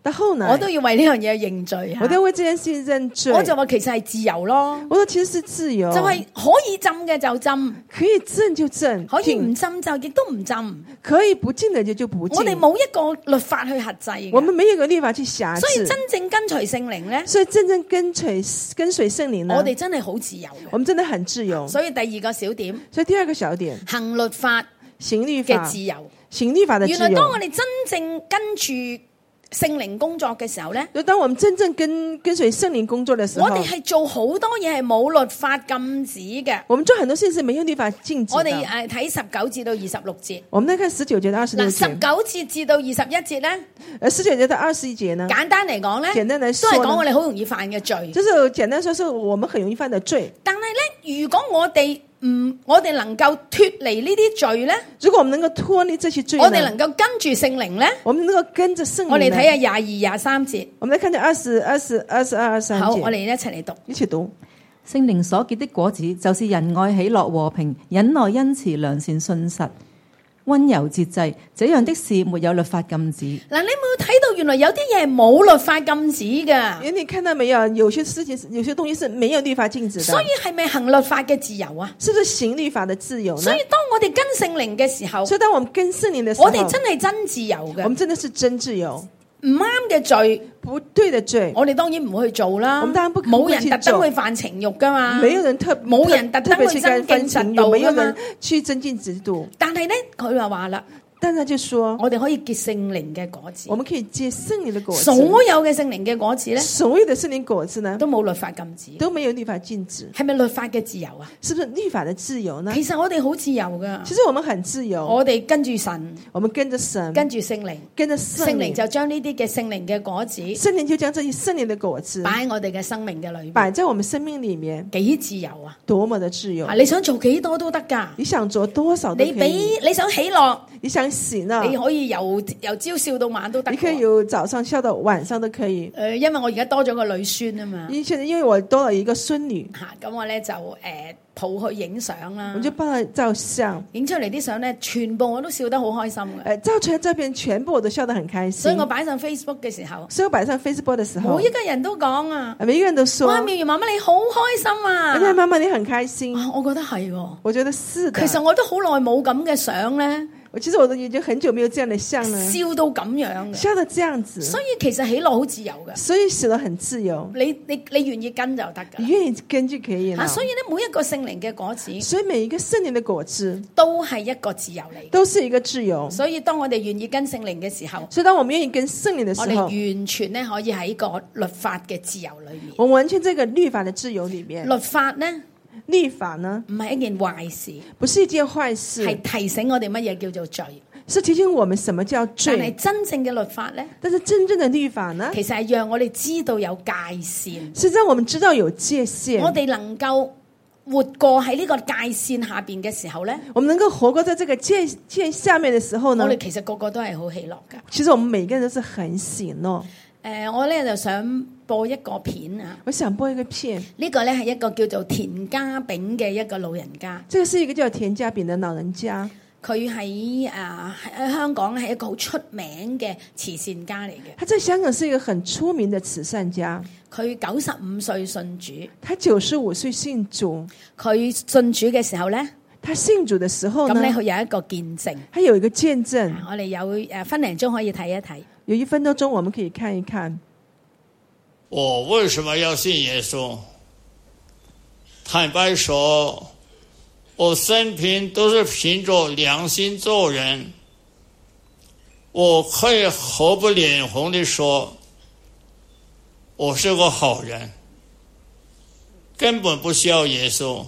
到後來我都要為呢樣嘢認罪我都要為這件事認罪。 我就話其實係自由咯， 我說其實是自由， 就係可以浸嘅就浸， 可以浸就浸， 可以唔浸就亦都唔浸， 可以不浸的就就不浸。 我哋冇一個律法去轄制嘅， 我們沒有一個律法去轄制。 所以真正跟隨聖靈咧， 所以真正跟隨跟隨聖靈呢， 我哋真係好自由嘅。 我們真的很自由。 所以第二個小點， 所以第二個小點， 行律法行律法嘅自由， 行律法的自由。 原來當我哋真正跟住聖靈工作嘅時候咧， 就當我們真正跟跟隨聖靈工作的時候， 我哋係做好多嘢係冇律法禁止嘅。 我們做很多事是沒有律法禁止的。 我哋誒睇十九至到二十六節， 我們再看十九節到二十六嗱， 節。 十九節至到二十一節咧， 誒，十九節到二十一節呢？ 簡單嚟講咧， 簡單來說都係講我哋好容易犯嘅罪。 就是簡單說，是我們很容易犯的罪。 但係咧，如果我哋唔，我哋能夠脫離呢啲罪咧， 如果我們能夠脫離這些罪呢， 我哋能夠跟住聖靈咧， 我們能夠跟着聖靈呢。 我哋睇下廿二、廿三節。 我們來看下二十、二十、二十二、二十三節。 好，我哋一齊嚟讀， 一起讀。 聖靈所結的果子，就是仁愛、喜樂、和平、忍耐、恩慈、良善、信實、溫柔、節制，這樣的事沒有律法禁止。 嗱，你有冇睇到原來有啲嘢係冇律法禁止嘅？ 因為你看到沒有？有些事情、有些東西是沒有律法禁止的。 所以係咪行律法嘅自由啊？ 是不是行律法的自由呢？ 所以當我哋跟聖靈嘅時候， 所以當我們跟聖靈的時候， 我哋真係真自由嘅。 我們真的是真自由。 唔啱嘅罪， 不對的罪， 我哋當然唔會去做啦。 我們當然不冇人特登去犯情欲噶嘛， 沒有人特冇人特登去增進嫉妒噶嘛， 去增進嫉妒。 但係咧，佢就話啦。 但他就說， 我哋可以結聖靈嘅果子。 我們可以結聖靈的果子。 所有嘅聖靈嘅果子咧， 所有的聖靈果子呢， 都冇律法禁止， 都沒有律法禁止。 係咪律法嘅自由啊？ 是不是律法的自由呢？ 其實我哋好自由噶。 其實我們很自由。 我哋跟住神， 我們跟着神， 跟住聖靈， 跟着聖靈， 聖靈就將呢啲嘅聖靈嘅果子， 聖靈就將這些聖靈的果子擺喺我哋嘅生命嘅裏面， 擺在我們生命裏面， 幾自由啊！ 多麼的自由！ 啊，你想做幾多都得噶， 你想做多少都可以。 你俾你想喜樂， 你想喜樂， 你可以由由朝笑到晚都得。 你可以由早上笑到晚上都可以。 誒、呃，因為我而家多咗個女孫啊嘛。 以前因為我多了一個孫女， 吓、啊，咁我咧就誒、呃、抱去影相啦。 我就幫佢照相， 影出嚟啲相咧，全部我都笑得好開心嘅。 誒，照出來照片全部我都笑得很開心。 所以我擺上 Facebook 嘅時候， 所以我擺上 Facebook 嘅時候， 每一個人都講啊， 每一個人都說， 哇，妙如媽媽你好開心啊！ 妙如媽媽你很開心， 啊、我覺得係、哦， 我覺得是的。 其實我都好耐冇咁嘅相咧。 我其實我都已經很久沒有這樣的相了， 笑到咁樣嘅， 笑到這樣子。 所以其實喜樂好自由嘅， 所以喜樂很自由。 你你你願意跟就得噶， 你願意跟就可以啦。 啊，所以咧每一個聖靈嘅果子， 所以每一個聖靈的果子都係一個自由嚟， 都是一個自由。 所以當我哋願意跟聖靈嘅時候， 所以當我們願意跟聖靈的時候， 我哋完全咧可以喺個律法嘅自由裏面。 我完全這個律法的自由裏面， 律法呢？ 律法呢？ 唔係一件壞事， 不是一件壞事， 係提醒我哋乜嘢叫做罪。 是提醒我們什麼叫罪。 但係真正嘅律法呢？ 但是真正的律法呢？ 其實係讓我哋知道有界線， 是讓我們知道有界線。 我哋能夠活過喺呢個界線下邊嘅時候呢， 我們能夠活過在這個界線下面的時候呢， 我哋其實個個都係好喜樂噶。 其實我們每個人都是很喜樂。 誒、呃，我咧就想播一個片啊！ 我想播一個片， 呢個咧係一個叫做田家炳嘅一個老人家。 這個是一個叫田家炳的老人家。 佢喺誒喺香港係一個好出名嘅慈善家嚟嘅。 他在香港是一個很出名的慈善家。 佢九十五歲信主。 他九十五歲信主。 佢信主嘅時候咧， 他信主的時候呢， 咁咧佢有一個見證。 他有一個見證。 我哋有誒分零鐘可以睇一睇。 有一分多鐘我們可以看一看。 我為什麼要信耶穌？坦白說，我生平都是憑着良心做人。我可以毫不臉紅地說，我是個好人，根本不需要耶穌。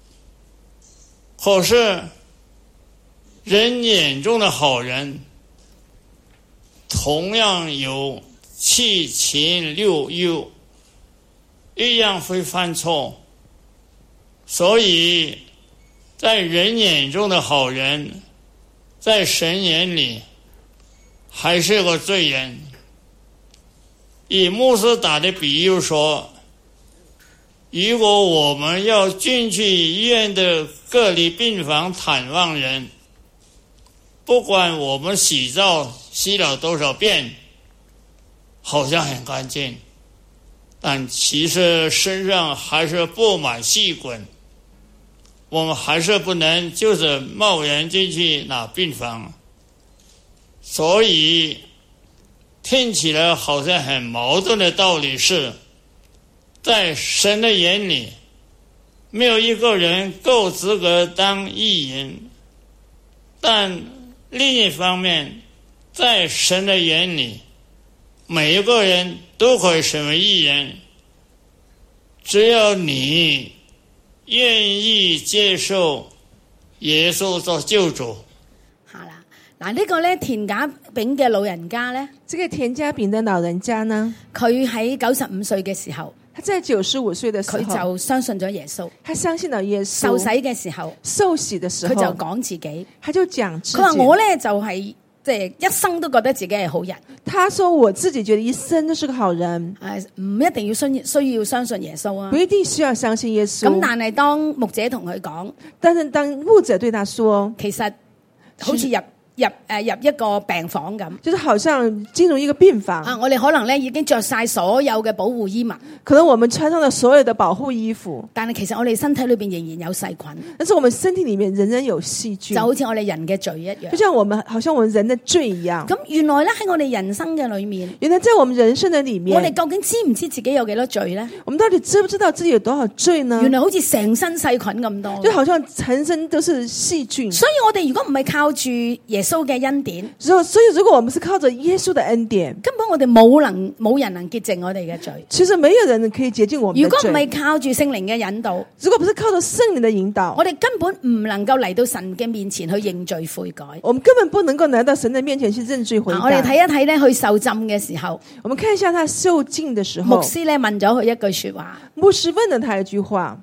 可是，人眼中的好人，同樣有七情六欲，一樣會犯錯。所以在人眼中的好人，在神眼裏還是個罪人。以牧師打的比喻說，如果我們要進去醫院的隔離病房探望人，不管我們洗澡洗了多少遍， 好像很干净，但其實身上還是布滿細菌，我們還是不能就是貿然進去拿病房。所以聽起來好像很矛盾的道理是，在神的眼裡沒有一個人夠資格當義人，但另一方面在神的眼裡每一個人都可以成為義人，只要你願意接受耶穌做救主。 係啦，嗱呢個咧田家炳嘅老人家咧， 這個田家炳的老人家呢， 佢喺九十五歲嘅時候， 他在九十五歲的時候， 佢就相信咗耶穌。 他相信了耶穌。 受洗嘅時候， 受洗的時候， 佢就講自己， 他就講自己， 佢話我咧就係即係一生都覺得自己係好人。 他說我自己覺得一生都是個好人， 誒唔一定要信需要相信耶穌啊， 不一定需要相信耶穌。 咁但係當牧者同佢講， 但是當牧者對他說， 其實好似入入誒入一個病房咁， 就是好像進入一個病房啊！我哋可能咧已經着晒所有嘅保護衣物， 可能我們穿上了所有的保護衣服， 但係其實我哋身體裏邊仍然有細菌， 但是我們身體裏面仍然有細菌， 就好似我哋人嘅罪一樣， 就像我們好像我們人的罪一樣。 咁原來咧喺我哋人生嘅裏面， 原來在我們人生的裏面， 我哋究竟知唔知自己有幾多罪咧？ 我們到底知不知道自己有多少罪呢？ 原來好似成身細菌咁多， 就好像全身都是細菌。 所以我哋如果唔係靠住耶穌嘅恩典， 所以，所以如果我們是靠着耶穌的恩典， 根本我哋冇能冇人能潔淨我哋嘅罪。 其實沒有人可以潔淨我們的罪。 如果唔係靠住聖靈嘅引導， 如果不是靠着聖靈的引導， 我哋根本唔能夠嚟到神嘅面前去認罪悔改。 我們根本不能夠來到神的面前去認罪悔改。 啊、我哋睇一睇咧，去受浸嘅時候， 我們看一下他受浸的時候， 牧師咧問咗佢一句說話。 牧師問了他一句話。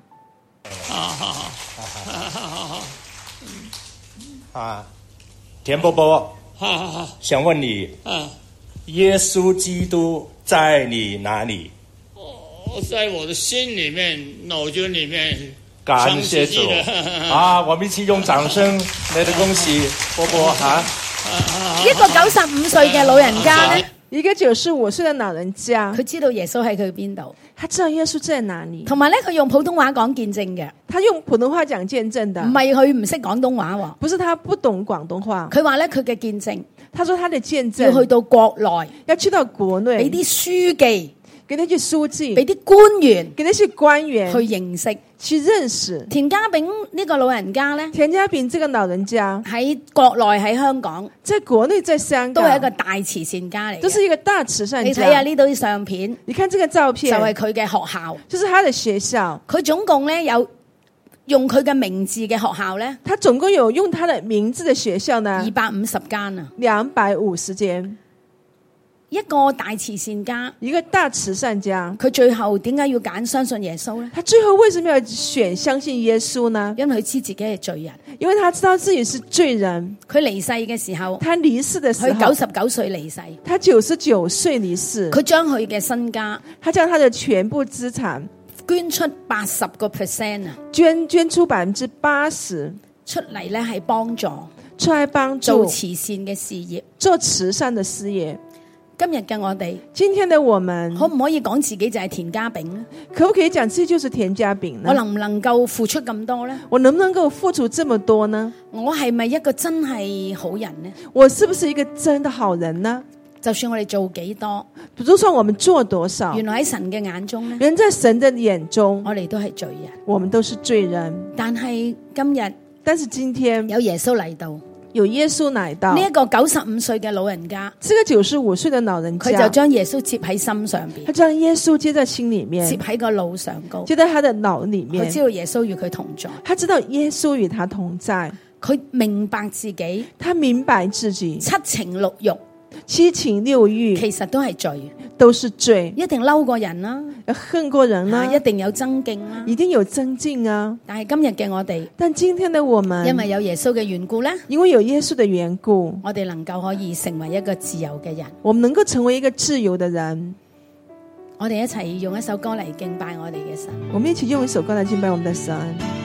啊，田伯伯。想問你，耶穌基督在你哪裡？ 哦，在我的心裡面、腦筋裡面。 感謝主啊！我們一起用掌聲來的恭喜伯伯哈！ 一個九十五歲嘅老人家咧， 一個九十五歲嘅老人家， 佢知道耶穌喺佢邊度， 他知道耶穌在哪裡， 同埋咧佢用普通話講見證嘅， 他用普通話講見證的， 唔係佢唔識廣東話喎， 不是他不懂廣東話， 佢話咧佢嘅見證。 他說他的見證要去到國內， 要去到國內， 俾啲書記， 給那些書記， 俾啲官員， 給那些官員去認識， 去認識。 田家炳呢個老人家咧， 田家炳這個老人家喺國內喺香港， 在國內在香港都係一個大慈善家嚟嘅， 都是一個大慈善家。 你睇下呢度啲相片， 你看這個照片， 就係佢嘅學校， 就是他的學校。 佢總共咧有用佢嘅名字嘅學校咧， 他總共有用他的名字的學校呢， 二百五十間啊， 兩百五十間。 一個大慈善家， 一個大慈善家， 佢最後點解要揀相信耶穌呢？ 他最後為什麼要選相信耶穌呢？ 因為佢知自己係罪人， 因為他知道自己是罪人。 佢離世嘅時候， 他離世的時候， 佢九十九歲離世， 他九十九歲離世。 佢將佢嘅身家， 他將他的全部資產捐出八十個 percent 啊， 捐捐出百分之八十出嚟咧，係幫助出來幫助做慈善嘅事業， 做慈善的事業。 今日嘅我哋， 今天的我們， 可唔可以講自己就係田家炳呢？ 可不可以講自己就是田家炳呢？ 我能唔能夠付出咁多呢？ 我能不能夠付出這麼多呢？ 我係咪一個真係好人呢？ 我是不是一個真的好人呢？ 就算我哋做幾多， 就算我們做多少， 原來喺神嘅眼中呢， 人在神的眼中， 我哋都係罪人， 我們都是罪人。 但係今日， 但是今天有耶穌嚟到。 有耶穌來到， 呢一個九十五歲嘅老人家， 這個九十五歲的老人家， 佢就將耶穌接喺心上邊， 他將耶穌接在心裏面， 接喺個腦上高， 接在他的腦裏面。 佢知道耶穌與佢同在， 他知道耶穌與他同在， 佢明白自己， 他明白自己七情六欲， 七情六欲其實都係罪， 都是罪， 一定嬲過人啦， 恨過人啦， 一定有爭競啦， 一定有爭競啊。 但係今日嘅我哋， 但今天的我們， 因為有耶穌嘅緣故咧， 因為有耶穌的緣故， 我哋能夠可以成為一個自由嘅人， 我們能夠成為一個自由的人。 我哋一齊用一首歌嚟敬拜我哋嘅神， 我們一起用一首歌來敬拜我們的神。